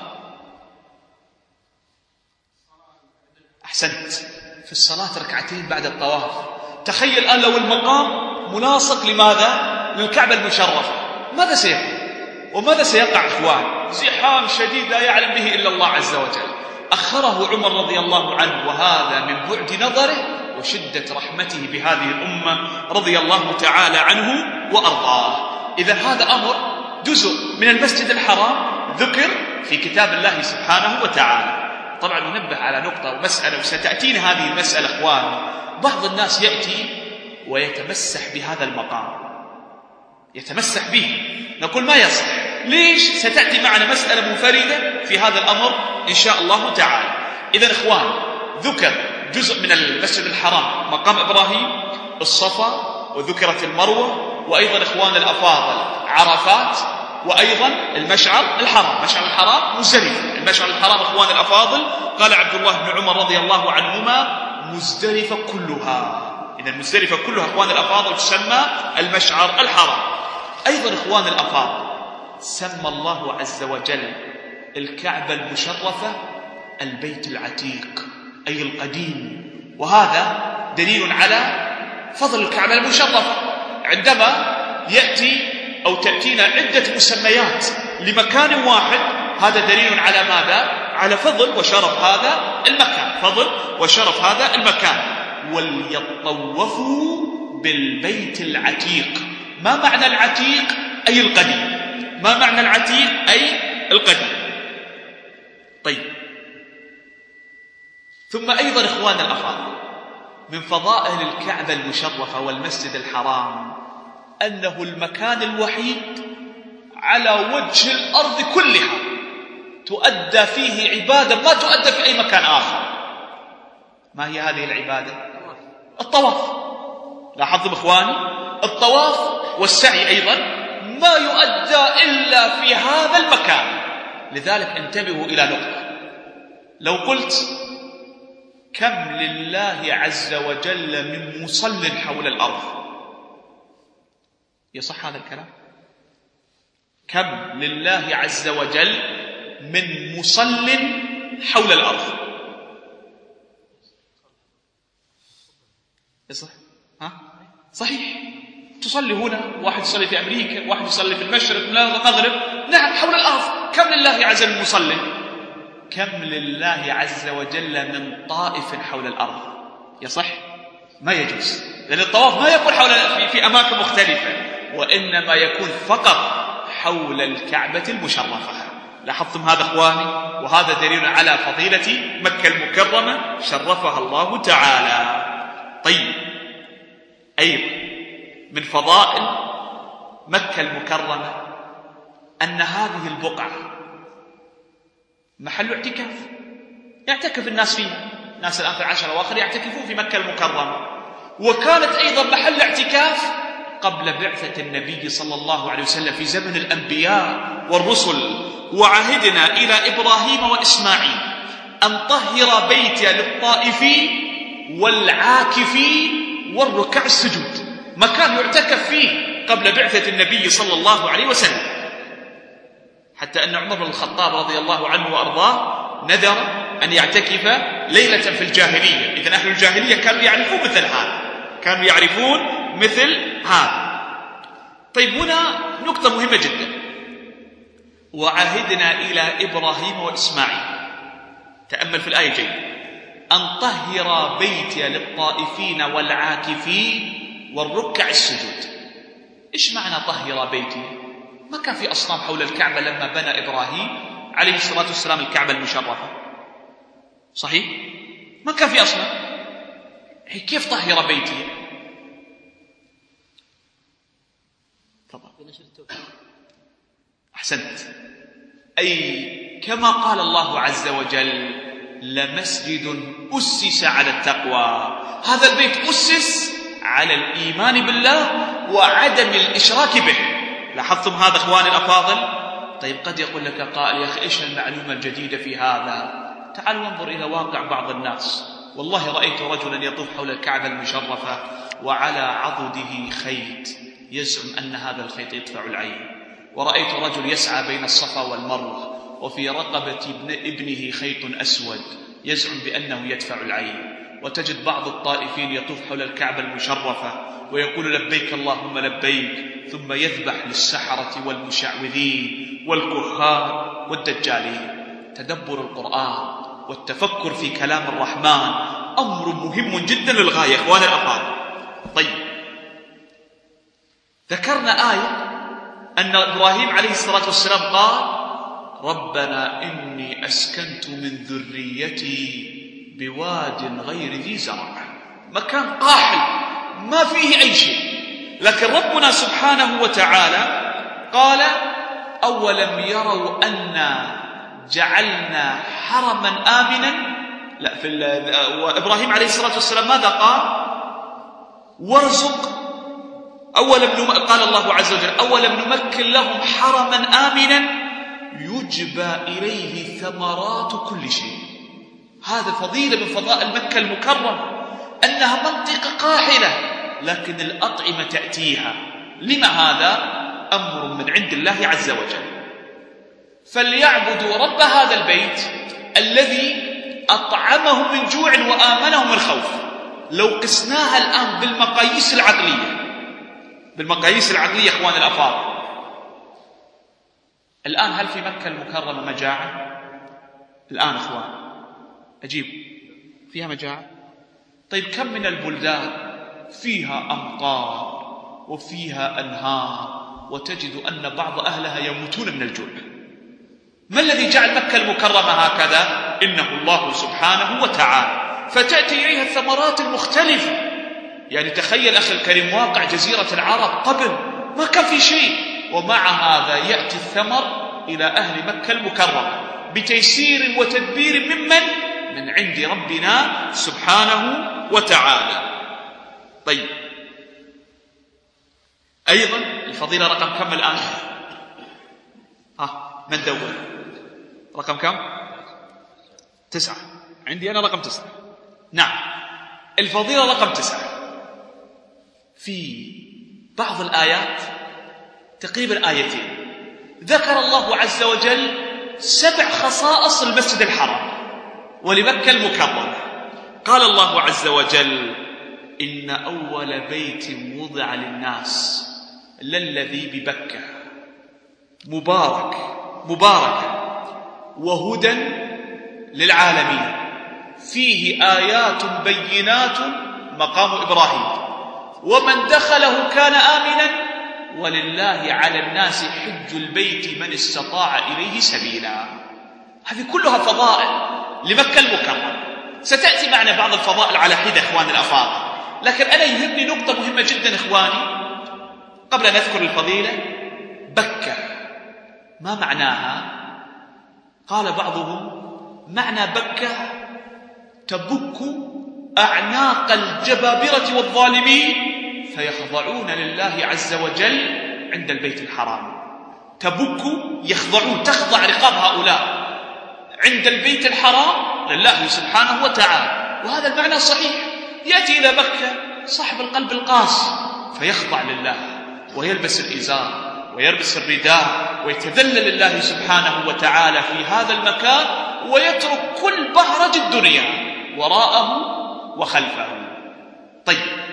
أحسنت، في الصلاة ركعتين بعد الطواف. تخيل الآن لو المقام ملاصق لماذا؟ للكعبة المشرفة، ماذا سيكون؟ وماذا سيقع إخوان؟ زحام شديد لا يعلم به إلا الله عز وجل. أخره عمر رضي الله عنه، وهذا من بعد نظره وشدة رحمته بهذه الأمة رضي الله تعالى عنه وأرضاه. إذا هذا أمر جزء من المسجد الحرام ذكر في كتاب الله سبحانه وتعالى. طبعا ننبه على نقطة ومسألة وستأتينا هذه المسألة إخوان. بعض الناس يأتي ويتمسح بهذا المقام، يتمسح به، نقول ما يصح. ليش؟ ستأتي معنا مسألة منفردة في هذا الأمر إن شاء الله تعالى. إذن إخوان ذكر جزء من المسجد الحرام مقام إبراهيم، الصفا، وذكرت المروة، وأيضا إخوان الأفاضل عرفات، وأيضا المشعر الحرام. مشعر الحرام مزدلفة. المشعر الحرام إخوان الأفاضل قال عبد الله بن عمر رضي الله عنهما مزدلفة كلها. إذا مزدلفة كلها إخوان الأفاضل تسمى المشعر الحرام. أيضا إخوان الأفاضل سمى الله عز وجل الكعبة المشرفة البيت العتيق أي القديم، وهذا دليل على فضل الكعبة المشرفة. عندما يأتي أو تأتينا عدة مسميات لمكان واحد، هذا دليل على ماذا؟ على فضل وشرف هذا المكان، فضل وشرف هذا المكان. وليطوفوا بالبيت العتيق. ما معنى العتيق؟ أي القديم. ما معنى العتيق؟ أي القديم. طيب، ثم أيضا إخوان الأفاضل، من فضائل الكعبة المشرفة والمسجد الحرام أنه المكان الوحيد على وجه الأرض كلها تؤدى فيه عبادة ما تؤدى في أي مكان آخر. ما هي هذه العبادة؟ الطواف. لاحظتم إخواني؟ الطواف والسعي أيضا ما يؤدى إلا في هذا المكان. لذلك انتبهوا إلى نقطة، لو قلت كم لله عز وجل من مصل حول الأرض، يصح هذا الكلام؟ كم لله عز وجل من مصل حول الأرض؟ يصح؟ ها؟ صحيح. تصلي هنا، واحد يصلي في أمريكا، واحد يصلي في المشرق، المغرب، نعم حول الأرض. كم لله عز وجل مصل؟ كم لله عز وجل من طائف حول الأرض؟ يصح؟ ما يجوز، لأن الطواف ما يكون حول في, في أماكن مختلفة، وإنما يكون فقط حول الكعبة المشرفة. لاحظتم هذا إخواني؟ وهذا دليل على فضيلة مكة المكرمة شرفها الله تعالى. طيب، أيضا من فضائل مكة المكرمة أن هذه البقعة محل اعتكاف، يعتكف الناس فيها. الناس الآن في العشر الأواخر يعتكفون في مكة المكرمة، وكانت أيضا محل اعتكاف قبل بعثة النبي صلى الله عليه وسلم في زمن الأنبياء والرسل. وعهدنا إلى إبراهيم وإسماعيل أن طهر بيتي للطائفين والعاكفين والركع السجود. مكان يعتكف فيه قبل بعثة النبي صلى الله عليه وسلم، حتى أن عمر بن الخطاب رضي الله عنه وأرضاه نذر أن يعتكف ليلة في الجاهلية. إذن أهل الجاهلية كانوا يعرفون مثل هذا، كانوا يعرفون مثل هذا. طيب، هنا نقطة مهمة جدا، وعهدنا إلى إبراهيم وإسماعيل، تأمل في الآية جيد، أن طهر بيتي للطائفين والعاكفين والركع السجود. إيش معنى طهر بيتي؟ ما كان في أصنام حول الكعبة لما بنى إبراهيم عليه الصلاة والسلام الكعبة المشرفة، صحيح؟ ما كان في أصنام. كيف طهر بيتي؟ طبعا أحسنت. أي كما قال الله عز وجل لمسجد أسس على التقوى. هذا البيت أسس على الإيمان بالله وعدم الإشراك به. لاحظتم هذا إخواني الأفاضل؟ طيب، قد يقول لك قائل يا أخي إيش المعلومة الجديدة في هذا؟ تعال وانظر إلى واقع بعض الناس. والله رأيت رجلا يطوف حول الكعبة المشرفة وعلى عضده خيط يزعم أن هذا الخيط يدفع العين، ورأيت رجل يسعى بين الصفا والمروة وفي رقبة ابنه خيط أسود يزعم بأنه يدفع العين. وتجد بعض الطائفين يطوف حول الكعبة المشرفة ويقول لبيك اللهم لبيك، ثم يذبح للسحرة والمشعوذين والكهان والدجالين. تدبر القرآن والتفكر في كلام الرحمن أمر مهم جدا للغاية إخوان الأفاضل. طيب، ذكرنا آية أن إبراهيم عليه الصلاة والسلام قال ربنا إني أسكنت من ذريتي بواد غير ذي زرع. مكان قاحل ما فيه أي شيء، لكن ربنا سبحانه وتعالى قال أولم يروا أنا جعلنا حرما آمنا. لا، في وإبراهيم عليه الصلاة والسلام ماذا قال؟ وارزق أولم نم... قال الله عز وجل أولم نمكن لهم حرما آمنا يجبى إليه ثمرات كل شيء. هذا فضيلة من فضائل مكة المكرمة، أنها منطقة قاحلة لكن الأطعمة تأتيها. لما هذا؟ أمر من عند الله عز وجل. فليعبدوا رب هذا البيت الذي أطعمهم من جوع وآمنهم من خوف. لو قسناها الآن بالمقاييس العقلية بالمقاييس العقلية إخوان الأفاضل، الآن هل في مكة المكرمة مجاعة؟ الآن إخوان أجيب، فيها مجاعة؟ طيب كم من البلدان فيها أمطار وفيها أنهار وتجد أن بعض أهلها يموتون من الجوع؟ ما الذي جعل مكة المكرمة هكذا؟ إنه الله سبحانه وتعالى، فتأتي إليها الثمرات المختلفة. يعني تخيل أخي الكريم واقع جزيرة العرب قبل ما كان في شيء، ومع هذا يأتي الثمر إلى أهل مكة المكرمة بتيسير وتدبير ممن؟ من عند ربنا سبحانه وتعالى. طيب أيضا الفضيلة رقم كم الآن؟ ها من دور؟ رقم كم؟ تسعة. عندي أنا رقم تسعة. نعم الفضيلة رقم تسعة. في بعض الآيات تقريبا آيتين ذكر الله عز وجل سبع خصائص المسجد الحرام ولمكة المكرمة. قال الله عز وجل: إن أول بيت وضع للناس للذي ببكة مبارك مبارك وهدى للعالمين فيه آيات بينات مقام إبراهيم ومن دخله كان آمنا ولله على الناس حج البيت من استطاع إليه سبيلا. هذه كلها فضائل لمكة المكرمة. ستأتي معنا بعض الفضائل على حدة إخواني الأفاضل، لكن أنا يهمني نقطة مهمة جدا إخواني قبل أن أذكر الفضيلة. بكة ما معناها؟ قال بعضهم معنى بكة تبك أعناق الجبابرة والظالمين فيخضعون لله عز وجل عند البيت الحرام. تبك يخضعون، تخضع رقاب هؤلاء عند البيت الحرام لله سبحانه وتعالى. وهذا المعنى صحيح. يأتي إلى مكة صاحب القلب القاسي فيخضع لله ويلبس الإزار ويلبس الرداء ويتذلل لله سبحانه وتعالى في هذا المكان ويترك كل بهرج الدنيا وراءه وخلفه. طيب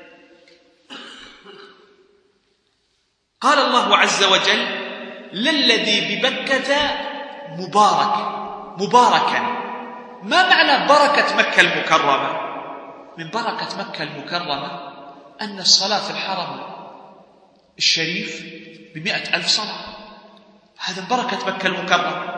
قال الله عز وجل: للذي ببكة مبارك مباركا. ما معنى بركة مكة المكرمة؟ من بركة مكة المكرمة أن الصلاة في الحرم الشريف بمئة ألف صلاة، هذا بركة مكة المكرمة.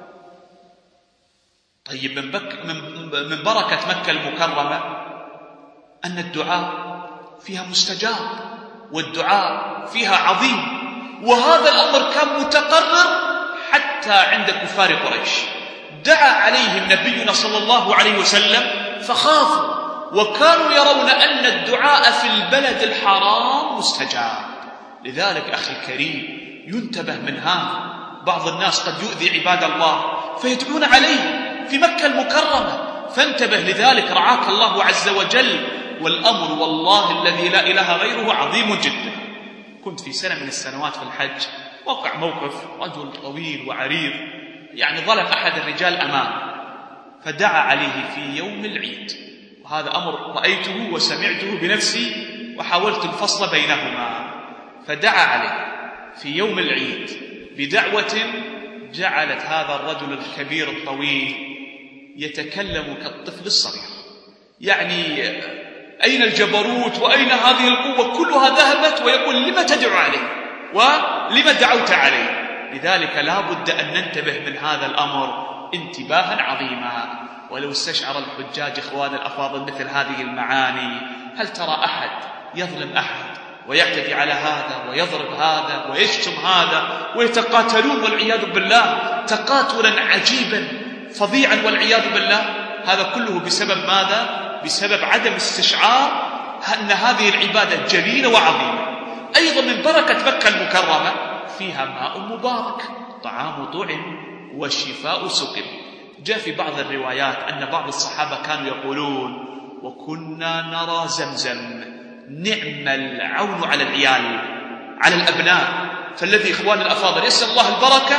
طيب من, بك من, من بركة مكة المكرمة أن الدعاء فيها مستجاب والدعاء فيها عظيم، وهذا الأمر كان متقرر حتى عند كفار قريش. دعا عليهم نبينا صلى الله عليه وسلم فخافوا وكانوا يرون أن الدعاء في البلد الحرام مستجاب. لذلك أخي الكريم ينتبه من هذا. بعض الناس قد يؤذي عباد الله فيدعون عليه في مكة المكرمة، فانتبه. لذلك رعاك الله عز وجل. والأمر والله الذي لا إله غيره عظيم جدا. كنت في سنة من السنوات في الحج، وقع موقف رجل طويل وعريض يعني ظلم أحد الرجال أمامه، فدعا عليه في يوم العيد، وهذا أمر رأيته وسمعته بنفسي وحاولت الفصل بينهما. فدعا عليه في يوم العيد بدعوة جعلت هذا الرجل الكبير الطويل يتكلم كالطفل الصغير، يعني أين الجبروت وأين هذه القوة؟ كلها ذهبت، ويقول: لما تدعو عليه ولما دعوت عليه؟ لذلك لا بد أن ننتبه من هذا الأمر انتباها عظيما. ولو استشعر الحجاج إخوان الأفاضل مثل هذه المعاني، هل ترى أحد يظلم أحد ويعتدي على هذا ويضرب هذا ويشتم هذا ويتقاتلون والعياذ بالله تقاتلا عجيبا فظيعا والعياذ بالله؟ هذا كله بسبب ماذا؟ بسبب عدم استشعار أن هذه العبادة جليلة وعظيمة. أيضا من بركة مكة المكرمة فيها ماء مبارك، طعام طعم والشفاء سقم. جاء في بعض الروايات أن بعض الصحابة كانوا يقولون: وكنا نرى زمزم نعم العون على العيال على الأبناء. فالذي إخوان الأفاضل يسأل الله البركة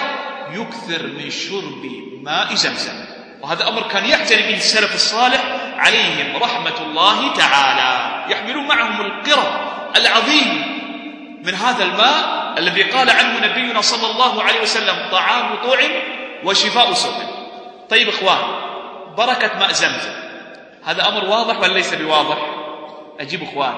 يكثر من شرب ماء زمزم. وهذا أمر كان يعتني به السلف الصالح عليهم رحمة الله تعالى، يحملون معهم القرب العظيم من هذا الماء الذي قال عنه نبينا صلى الله عليه وسلم طعام طعم وشفاء سقم. طيب إخوان، بركة ماء زمزم هذا أمر واضح ولا ليس بواضح؟ أجيب إخوان،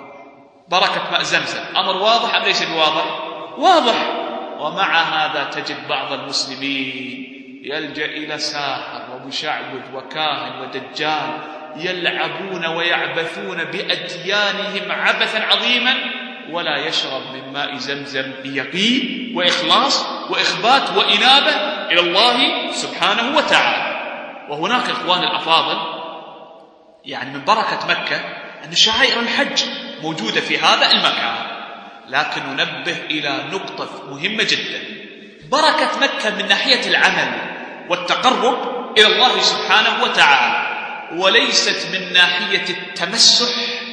بركة ماء زمزم أمر واضح أم ليس بواضح؟ واضح. ومع هذا تجد بعض المسلمين يلجأ إلى ساحر ومشعوذ وكاهن ودجال يلعبون ويعبثون بأديانهم عبثا عظيما، ولا يشرب من ماء زمزم بيقين وإخلاص وإخبات وإنابة إلى الله سبحانه وتعالى. وهناك إخوان الأفاضل يعني من بركة مكة أن شعائر الحج موجودة في هذا المكان، لكن ننبه إلى نقطة مهمة جدا. بركة مكة من ناحية العمل والتقرب إلى الله سبحانه وتعالى، وليست من ناحية التمسح،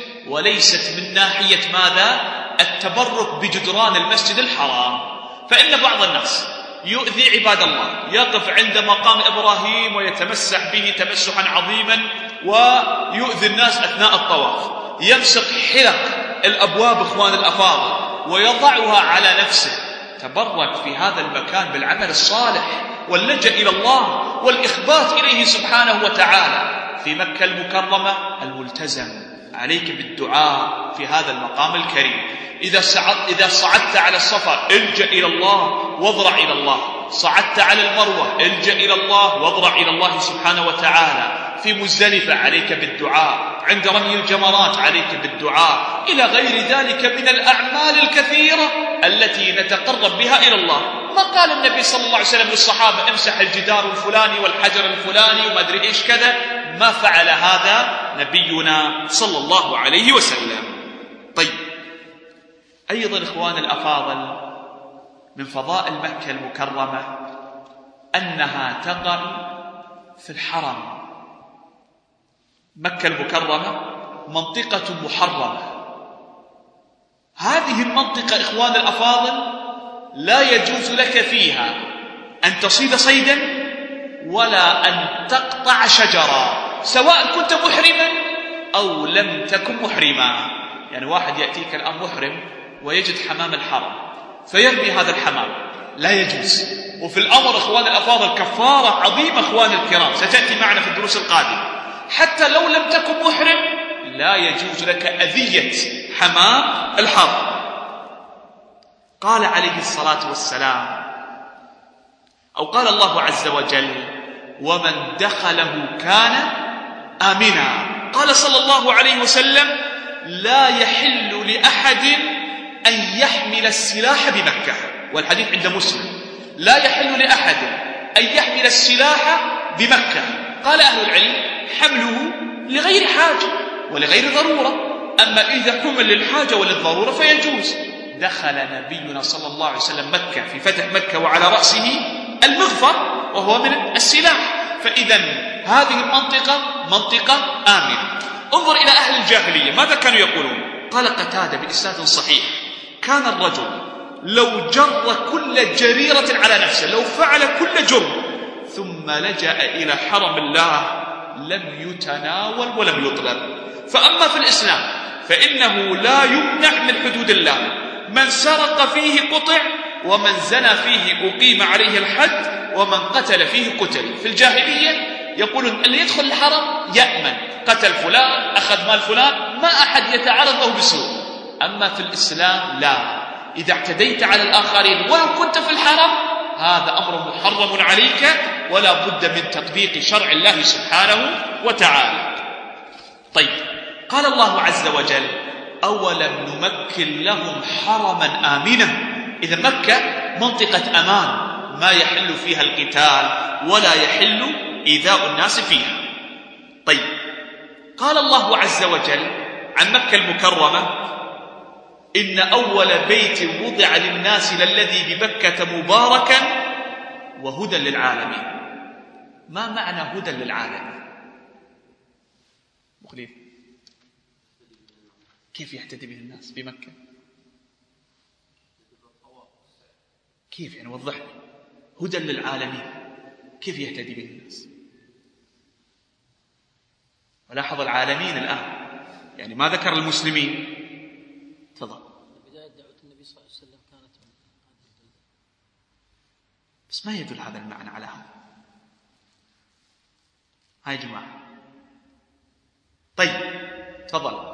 وليست من ناحية ماذا؟ التبرك بجدران المسجد الحرام. فإن بعض الناس يؤذي عباد الله، يقف عند مقام إبراهيم ويتمسح به تمسحا عظيما ويؤذي الناس أثناء الطواف، يمسك حلق الأبواب إخوان الأفاضل ويضعها على نفسه. تبرك في هذا المكان بالعمل الصالح واللجأ إلى الله والإخبات إليه سبحانه وتعالى. في مكة المكرمة الملتزم عليك بالدعاء في هذا المقام الكريم. إذا صعدت, إذا صعدت على الصفا الجأ إلى الله واضرع إلى الله، صعدت على المروة الجأ إلى الله واضرع إلى الله سبحانه وتعالى. في مزدلفة عليك بالدعاء، عند رمي الجمرات عليك بالدعاء، إلى غير ذلك من الأعمال الكثيرة التي نتقرب بها إلى الله. ما قال النبي صلى الله عليه وسلم للصحابة امسح الجدار الفلاني والحجر الفلاني وما أدري إيش كذا، ما فعل هذا نبينا صلى الله عليه وسلم. طيب، أيضا إخوان الأفاضل من فضائل مكة المكرمة أنها تقع في الحرم. مكة المكرمة منطقة محرمة. هذه المنطقة إخوان الأفاضل لا يجوز لك فيها أن تصيد صيدا ولا أن تقطع شجرا، سواء كنت محرما أو لم تكن محرما. يعني واحد يأتيك الآن محرم ويجد حمام الحرم فيرمي هذا الحمام، لا يجوز. وفي الأمر إخوان الأفاضل كفارة عظيمة إخوان الكرام ستأتي معنا في الدروس القادمة. حتى لو لم تكن محرم لا يجوز لك أذية حمام الحرم. قال عليه الصلاة والسلام، أو قال الله عز وجل: ومن دخله كان آمنا. قال صلى الله عليه وسلم: لا يحل لأحد أن يحمل السلاح بمكة. والحديث عند مسلم: لا يحل لأحد أن يحمل السلاح بمكة. قال أهل العلم: حمله لغير حاجة ولغير ضرورة، أما إذا حمل للحاجة وللضرورة فيجوز. دخل نبينا صلى الله عليه وسلم مكة في فتح مكة وعلى رأسه المغفر وهو من السلاح، فإذا هذه المنطقة منطقة آمنة. انظر إلى أهل الجاهلية ماذا كانوا يقولون. قال قتادة بإسناد صحيح: كان الرجل لو جر كل جريرة على نفسه، لو فعل كل جرم ثم لجأ إلى حرم الله لم يتناول ولم يطلب. فأما في الإسلام فإنه لا يمنع من حدود الله، من سرق فيه قطع، ومن زنى فيه أقيم عليه الحد، ومن قتل فيه قتل. في الجاهلية يقولون اللي يدخل الحرم يأمن، قتل فلان أخذ مال فلان ما أحد يتعرض له بسوء. أما في الإسلام لا، إذا اعتديت على الآخرين ولو كنت في الحرم هذا أمر محرم عليك، ولا بد من تطبيق شرع الله سبحانه وتعالى. طيب، قال الله عز وجل: أولم نمكن لهم حرما آمنا. إذا مكة منطقة أمان ما يحل فيها القتال ولا يحل إيذاء الناس فيها. طيب، قال الله عز وجل عن مكة المكرمة: إن أول بيت وضع للناس للذي بمكة مباركا وهدى للعالمين. ما معنى هدى للعالمين؟ مخليف، كيف يهتدي به الناس بمكة؟ كيف يعني؟ وضح لي. هدى للعالمين، كيف يهتدي به الناس؟ ولاحظ العالمين الآن، يعني ما ذكر المسلمين. تفضل. بداية دعوة النبي صلى الله عليه وسلم كانت من هذه البلدة، بس ما يدل هذا المعنى على هذا. هاي يا جماعة. طيب تفضل.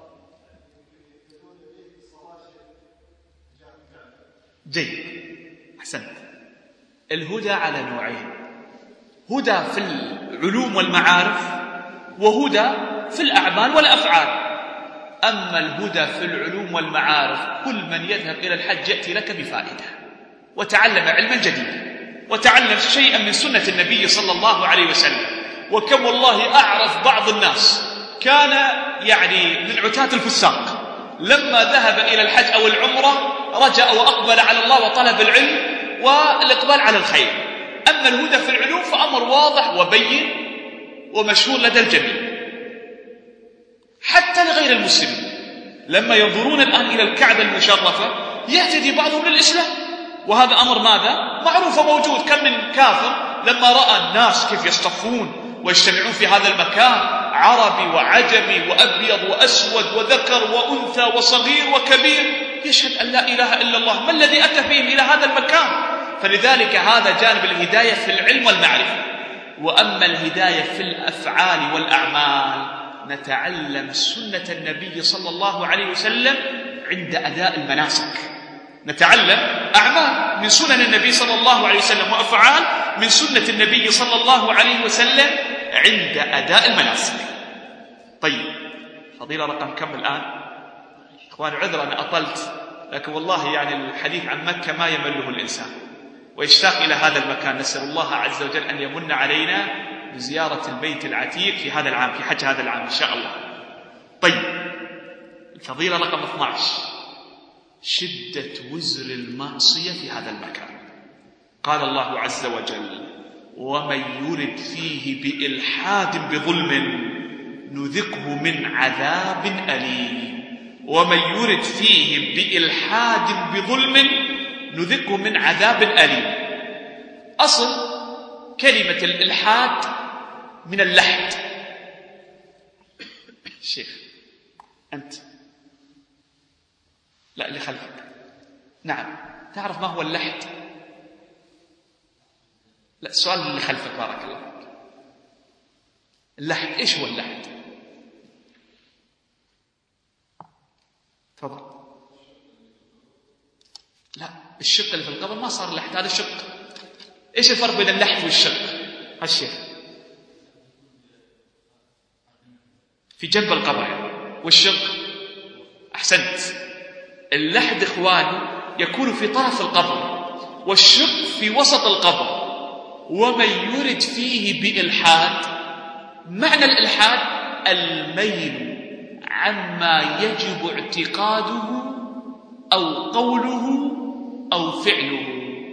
جيد، أحسنت. الهدى على نوعين: هدى في العلوم والمعارف، وهدى في الأعمال والأفعال. أما الهدى في العلوم والمعارف، كل من يذهب إلى الحج يأتي لك بفائدة، وتعلم علما جديدا، وتعلم شيئا من سنة النبي صلى الله عليه وسلم. وكم والله أعرف بعض الناس كان يعني من عتاة الفساق، لما ذهب إلى الحج أو العمرة رجع وأقبل على الله وطلب العلم والإقبال على الخير. أما الهدى في العلوم فأمر واضح وبين ومشهور لدى الجميع، حتى لغير المسلمين. لما ينظرون الآن إلى الكعبة المشرفة يهتدي بعضهم للإسلام، وهذا أمر ماذا؟ معروف وموجود. كم من كافر لما رأى الناس كيف يصطفون ويجتمعون في هذا المكان، عربي وعجمي وأبيض وأسود وذكر وأنثى وصغير وكبير، يشهد أن لا إله إلا الله، ما الذي أتى بهم إلى هذا المكان؟ فلذلك هذا جانب الهداية في العلم والمعرفة. وأما الهداية في الأفعال والأعمال، نتعلم سنة النبي صلى الله عليه وسلم عند أداء المناسك. نتعلم أعمال من سنن النبي صلى الله عليه وسلم، وأفعال من سنة النبي صلى الله عليه وسلم عند أداء المناسك. طيب، فضيلة رقم كم الآن؟ إخوان عذر أنا أطلت، لكن والله يعني الحديث عن مكة ما يمله الإنسان، ويشتاق إلى هذا المكان. نسأل الله عز وجل أن يمن علينا بزيارة البيت العتيق في هذا العام، في حج هذا العام إن شاء الله. طيب، الفضيلة رقم اثني عشر: شدة وزر المعصية في هذا المكان. قال الله عز وجل: ومن يرد فيه بإلحاد بظلم نذقه من عذاب أليم. ومن يرد فيه بإلحاد بظلم نذقه من عذاب أليم. أصل كلمة الإلحاد من اللحد. شيخ أنت، لا اللي خلفك، نعم، تعرف ما هو اللحد؟ لا، السؤال اللي خلفك بارك الله فيك. اللحد، إيش هو اللحد؟ تفضل. لا، الشق اللي في القبر ما صار لحد، هذا شق. إيش الفرق بين اللحد والشق؟ هالشيخ في جنب القبر يعني. والشق؟ أحسنت. اللحد إخواني يكون في طرف القبر، والشق في وسط القبر. ومن يرد فيه بإلحاد، معنى الإلحاد الميل عما يجب اعتقاده أو قوله أو فعله.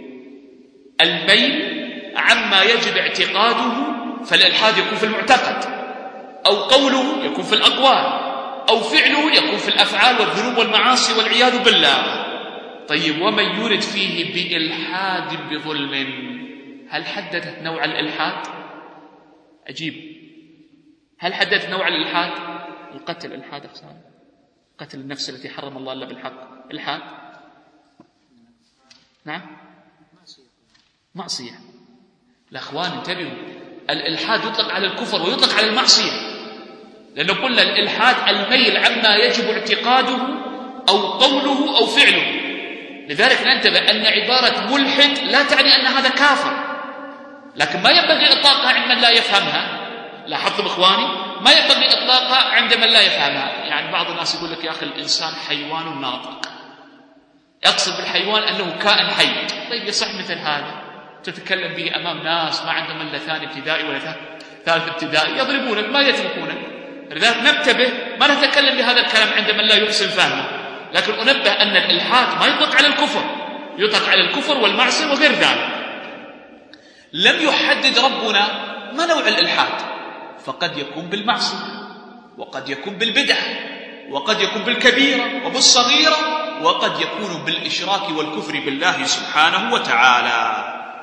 الميل عما يجب اعتقاده، فالإلحاد يكون في المعتقد، أو قوله يكون في الأقوال، أو فعله يكون في الأفعال والذنوب والمعاصي والعياذ بالله. طيب، ومن يرد فيه بإلحاد بظلم، هل حددت نوع الإلحاد؟ عجيب. هل حددت نوع الإلحاد؟ القتل إلحاد أقسام، قتل النفس التي حرم الله إلا بالحق إلحاد. نعم، معصية. الأخوان انتبهوا، الإلحاد يطلق على الكفر ويطلق على المعصية، لأنه قلنا الإلحاد الميل عما يجب اعتقاده أو قوله أو فعله. لذلك ننتبه أن عبارة ملحد لا تعني أن هذا كافر، لكن ما ينبغي إطلاقها عند من لا يفهمها. لاحظتم إخواني؟ ما ينبغي إطلاقها عند من لا يفهمها. يعني بعض الناس يقول لك يا أخي الإنسان حيوان ناطق، يقصد بالحيوان أنه كائن حي. طيب، يصح مثل هذا تتكلم به أمام ناس ما عندهم إلا ثاني ابتدائي ولا ثالث ابتدائي، يضربونك ما يتركونك. لذلك ننتبه، ما نتكلم بهذا الكلام عند من لا يحسن فهمه، لكن أنبه أن الإلحاد ما يطلق على الكفر، يطلق على الكفر والمعصية وغير ذلك. لم يحدد ربنا ما نوع الإلحاد، فقد يكون بالمعصية، وقد يكون بالبدعة، وقد يكون بالكبيرة وبالصغيرة، وقد يكون بالإشراك والكفر بالله سبحانه وتعالى.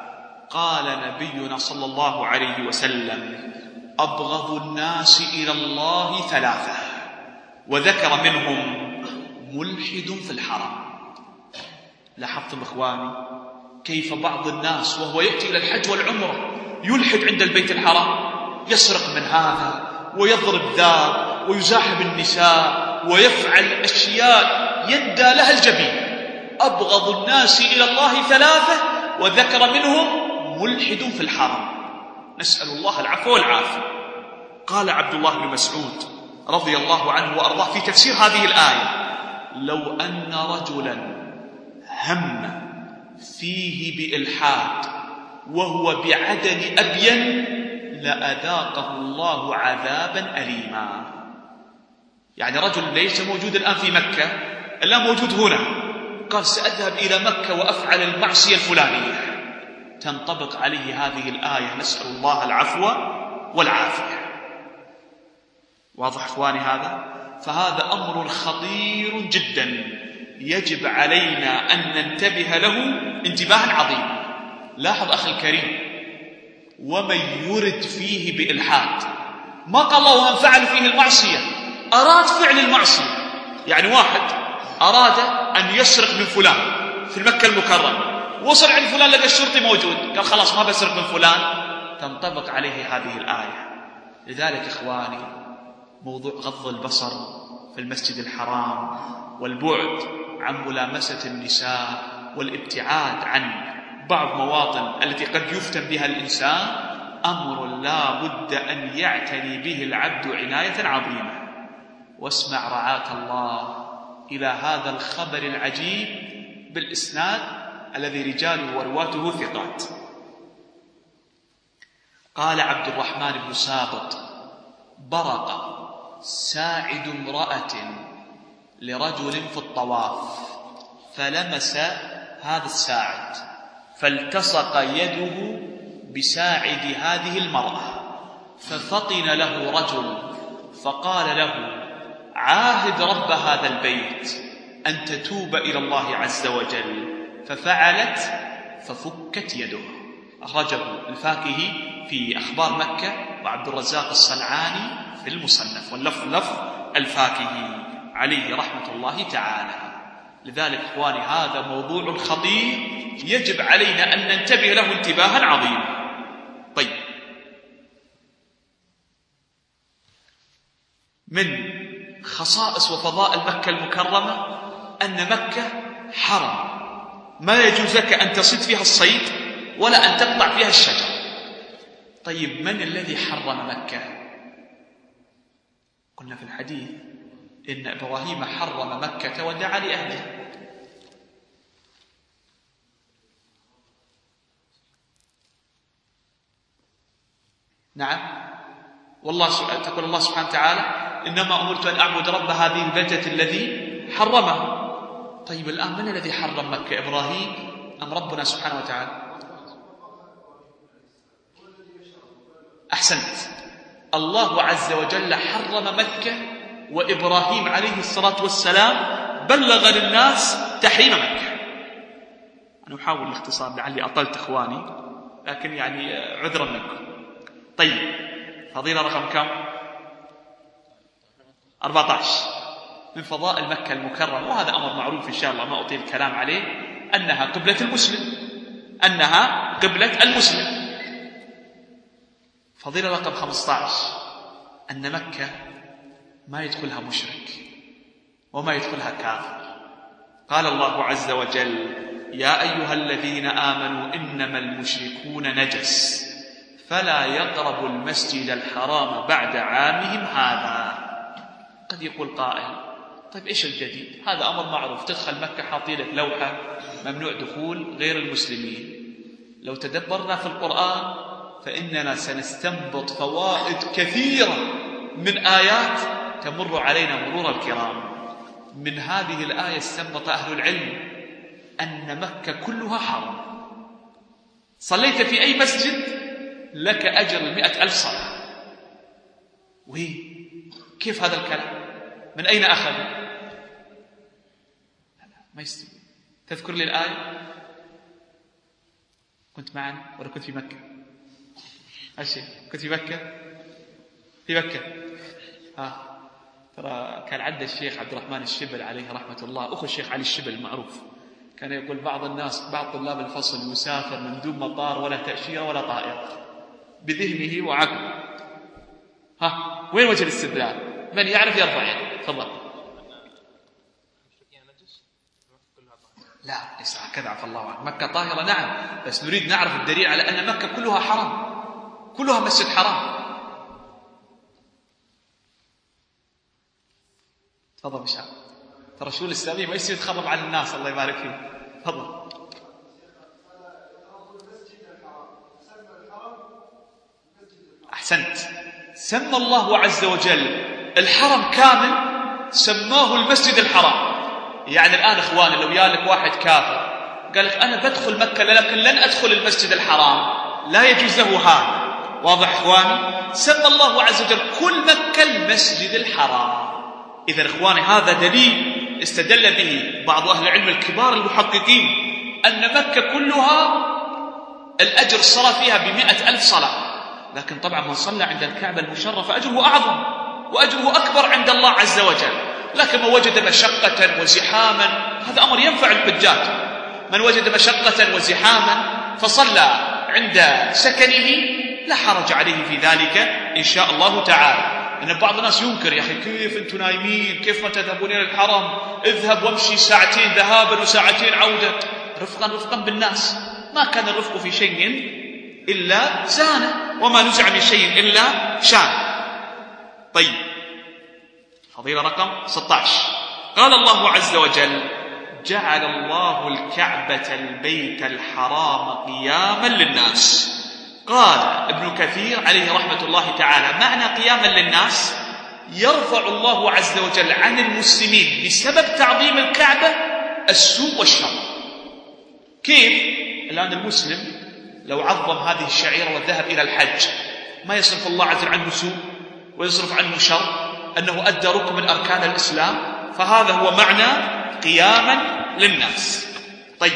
قال نبينا صلى الله عليه وسلم: أبغض الناس إلى الله ثلاثة، وذكر منهم ملحد في الحرم. لاحظتم إخواني كيف بعض الناس وهو يأتي إلى الحج والعمرة يلحد عند البيت الحرام، يسرق من هذا ويضرب ذا ويزاحم النساء ويفعل أشياء يندى لها الجبين. أبغض الناس إلى الله ثلاثة، وذكر منهم ملحد في الحرم. نسأل الله العفو والعافية. قال عبد الله بن مسعود رضي الله عنه وأرضاه في تفسير هذه الآية: لو أن رجلا هم فيه بإلحاد وهو بعدن أبين لأذاقه الله عذابا أليما. يعني رجل ليس موجود الآن في مكة، الآن موجود هنا، قال سأذهب إلى مكة وأفعل المعصية الفلانية، تنطبق عليه هذه الآية. نسأل الله العفو والعافية. واضح إخواني هذا؟ فهذا أمر خطير جدا يجب علينا أن ننتبه له انتباها عظيما. لاحظ أخي الكريم: ومن يرد فيه بإلحاد، ما قال الله من فعل فيه المعصية، أراد فعل المعصية. يعني واحد أراد أن يسرق من فلان في المكة المكرمة، وصل عند فلان لقى الشرطي موجود، قال خلاص ما بسرق من فلان، تنطبق عليه هذه الآية. لذلك إخواني موضوع غض البصر في المسجد الحرام والبعد عن ملامسة النساء والابتعاد عن بعض مواطن التي قد يفتن بها الإنسان أمر لا بد أن يعتني به العبد عناية عظيمة. واسمع رعاك الله إلى هذا الخبر العجيب بالإسناد الذي رجاله ورواته ثقات. قال عبد الرحمن بن سابط: برق ساعد امرأة لرجل في الطواف فلمس هذا الساعد، فالتصق يده بساعد هذه المرأة، ففطن له رجل فقال له: عاهد رب هذا البيت أن تتوب إلى الله عز وجل. ففعلت ففكت يده. أخرجه الفاكهي في أخبار مكة وعبد الرزاق الصنعاني في المصنف، واللفظ لفظ الفاكهي عليه رحمة الله تعالى. لذلك إخواني هذا موضوع خطير يجب علينا أن ننتبه له انتباها عظيما. طيب، من خصائص وفضائل مكة المكرمة أن مكة حرم ما يجوز لك أن تصيد فيها الصيد ولا أن تقطع فيها الشجر. طيب، من الذي حرم مكة؟ قلنا في الحديث إن إبراهيم حرم مكة ودعا لأهله. نعم، والله سؤال تقول الله سبحانه وتعالى: إنما أمرت أن أعبد رب هذه البلدة الذي حرمه. طيب، الآن من الذي حرم مكة، إبراهيم أم ربنا سبحانه وتعالى؟ أحسنت، الله عز وجل حرم مكة، وإبراهيم عليه الصلاة والسلام بلغ للناس تحريم مكة. أنا أحاول الاختصار لعلي أطلت إخواني، لكن يعني عذرا منكم. طيب، فضيلة رقم كم؟ أربعة عشر. من فضائل مكة المكرمة، وهذا أمر معروف إن شاء الله ما أطيل الكلام عليه، أنها قبلة المسلم، أنها قبلة المسلم. فضيلة رقم خمسة عشر: أن مكة ما يدخلها مشرك وما يدخلها كافر. قال الله عز وجل: يا أيها الذين آمنوا إنما المشركون نجس فلا يقربوا المسجد الحرام بعد عامهم هذا. قد يقول قائل: طيب إيش الجديد؟ هذا أمر معروف، تدخل مكة حاطين لك لوحة ممنوع دخول غير المسلمين. لو تدبرنا في القرآن فإننا سنستنبط فوائد كثيرة من آيات تمر علينا مرور الكرام. من هذه الآية استنبط أهل العلم أن مكة كلها حرم، صليت في أي مسجد لك أجر المئة ألف صلاة. وهي كيف هذا الكلام؟ من أين أخذ؟ ما يستوي. تذكر لي الآية؟ كنت معنا ولا كنت في مكة؟ أشي كنت في مكة؟ في مكة ها. ترى كان عند الشيخ عبد الرحمن الشبل عليه رحمة الله، أخو الشيخ علي الشبل المعروف، كان يقول بعض الناس بعض طلاب الفصل يسافر من دون مطار ولا تأشيرة ولا طائرة بذهنه وعقله. ها وين وجه الاستدلال؟ من يعرف يرفع يده. تفضل. لا ليس هكذا عفى الله عنه. مكة طاهرة نعم، بس نريد نعرف الدليل على أن مكة كلها حرام، كلها مسجد حرام. تفضل مشاء. ترى الشؤون الإسلامية ما يصير يتخرب على الناس. الله يبارك فيه. تفضل. أحسنت. سمى الله عز وجل الحرم كامل سماه المسجد الحرام. يعني الآن إخواني لو يالك واحد كافر قال لك أنا بدخل مكة لكن لن أدخل المسجد الحرام، لا يجوز له هذا. واضح إخواني؟ سمى الله عز وجل كل مكة المسجد الحرام. إذا إخواني هذا دليل استدل به بعض أهل العلم الكبار المحققين أن مكة كلها الأجر الصلاة فيها بمئة ألف صلاة، لكن طبعا من صلى عند الكعبة المشرفة أجره أعظم وأجره أكبر عند الله عز وجل. لكن من وجد مشقة وزحاما هذا أمر ينفع الحجاج. من وجد مشقة وزحاما فصلى عند سكنه لا حرج عليه في ذلك إن شاء الله تعالى. أن بعض الناس ينكر يا أخي كيف أنتم نايمين، كيف ما تذهبون إلى الحرم، اذهب وامشي ساعتين ذهابا وساعتين عودة. رفقا رفقا بالناس، ما كان الرفق في شيء إلا زانه، وما نزع من شيء إلا شان. طيب فضيلة رقم ستة عشر قال الله عز وجل جعل الله الكعبة البيت الحرام قياما للناس. قال ابن كثير عليه رحمة الله تعالى معنى قياما للناس يرفع الله عز وجل عن المسلمين بسبب تعظيم الكعبة السوء والشر. كيف؟ الآن المسلم لو عظم هذه الشعيرة وذهب إلى الحج ما يصرف الله عز وجل عنه سوء ويصرف عنه شر، أنه أدى ركن من أركان الإسلام. فهذا هو معنى قياما للناس. طيب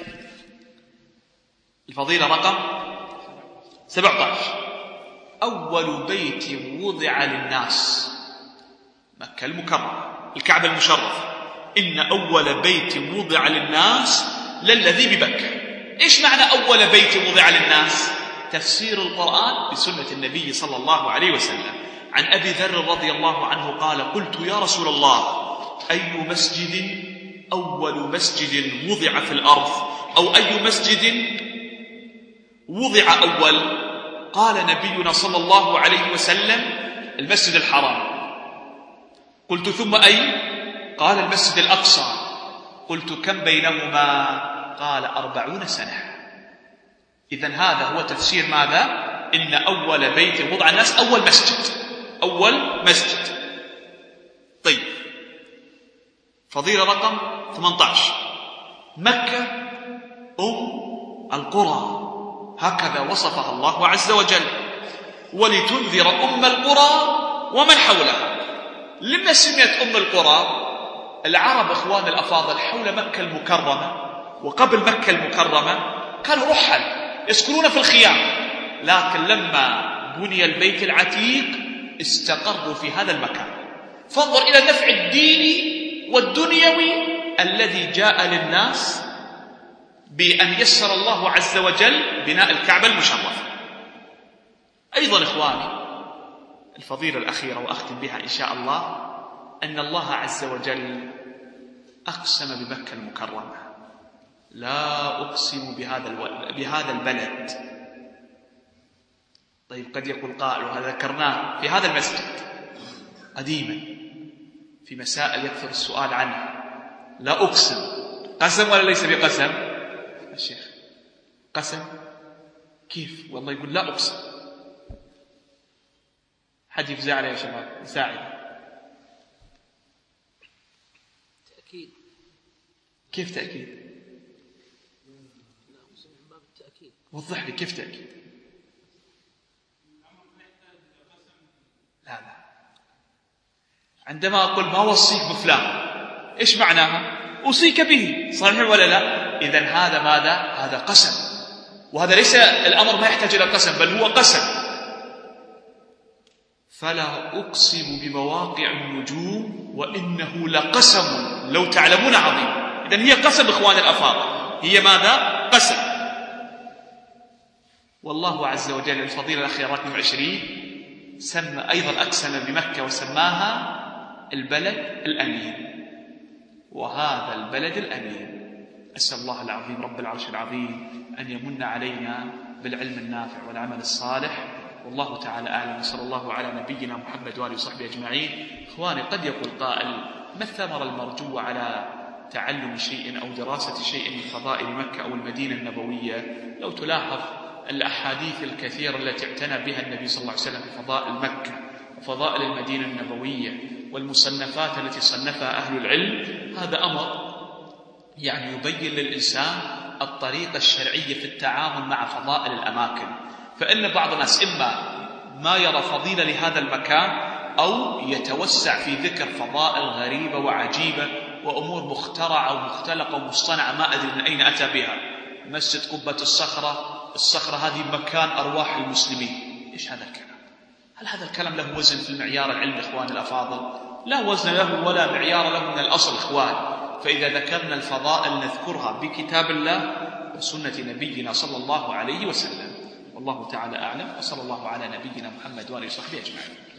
الفضيلة رقم سبعة عشر أول بيت وضع للناس مكة المكرمة الكعبة المشرفة. إن أول بيت وضع للناس للذي بمكة. إيش معنى أول بيت وضع للناس؟ تفسير القرآن بسنة النبي صلى الله عليه وسلم. عن أبي ذر رضي الله عنه قال قلت يا رسول الله أي مسجد أول مسجد وضع في الأرض أو أي مسجد وضع أول؟ قال نبينا صلى الله عليه وسلم المسجد الحرام. قلت ثم أي؟ قال المسجد الأقصى. قلت كم بينهما؟ قال أربعون سنة. إذن هذا هو تفسير ماذا؟ إن أول بيت وضع الناس أول مسجد، أول مسجد. طيب فضيلة رقم ثمانية عشر مكة أم القرى، هكذا وصفها الله عز وجل ولتنذر أم القرى ومن حولها. لما سميت أم القرى؟ العرب إخوان الأفاضل حول مكة المكرمة وقبل مكة المكرمة كانوا رحل يسكنون في الخيام، لكن لما بني البيت العتيق استقروا في هذا المكان. فانظر إلى النفع الديني والدنيوي الذي جاء للناس بأن يسر الله عز وجل بناء الكعبة المشرفة. أيضا إخواني الفضيلة الأخيرة وأختم بها إن شاء الله أن الله عز وجل أقسم بمكة المكرمة لا أقسم بهذا بهذا البلد. طيب قد يقول قائل وهذا ذكرناه في هذا المسجد قديما في مسائل يكثر السؤال عنها. لا أقسم قسم ولا ليس بقسم؟ الشيخ قسم كيف؟ والله يقول لا أقسم. حد يفزع عليه يا شباب يساعد. تأكيد. كيف تأكيد؟ لا أقسم من باب التأكيد. وضح لي كيف تأكيد. لا لا عندما أقول ما وصيك بفلان إيش معناها؟ أوصيك به، صحيح ولا لا؟ إذن هذا ماذا؟ هذا قسم. وهذا ليس الأمر ما يحتاج إلى قسم، بل هو قسم. فلا أقسم بمواقع النجوم وإنه لقسم لو تعلمون عظيم. إذن هي قسم إخوان الأفاضل، هي ماذا؟ قسم. والله عز وجل الفضيلة الأخيرة رقم عشرين سمى أيضا أقسم بمكة وسماها البلد الأمين. وهذا البلد الأمين أسأل الله العظيم رب العرش العظيم أن يمن علينا بالعلم النافع والعمل الصالح. والله تعالى أعلم. صلى الله على نبينا محمد وآله وصحبه أجمعين. إخواني، قد يقول قائل: ما الثمرة المرجوة على تعلم شيء أو دراسة شيء من فضائل مكة أو المدينة النبوية؟ لو تلاحظ الأحاديث الكثيرة التي اعتنى بها النبي صلى الله عليه وسلم في فضائل مكة وفضائل المدينة النبوية والمصنفات التي صنفها أهل العلم، هذا أمر يعني يبين للإنسان الطريقة الشرعية في التعامل مع فضائل الأماكن. فإن بعض الناس إما ما يرى فضيلة لهذا المكان أو يتوسع في ذكر فضائل غريبة وعجيبة وأمور مخترعة ومختلقة ومصطنعة ما أدري من أين أتى بها. مسجد قبة الصخرة، الصخرة هذه مكان أرواح المسلمين. إيش هذا الكلام؟ هل هذا الكلام له وزن في المعيار العلمي إخواني الأفاضل؟ لا وزن له ولا معيار له من الأصل إخوان. فإذا ذكرنا الفضائل نذكرها بكتاب الله وسنة نبينا صلى الله عليه وسلم. والله تعالى أعلم، وصلى الله على نبينا محمد وآله وصحبه أجمعين.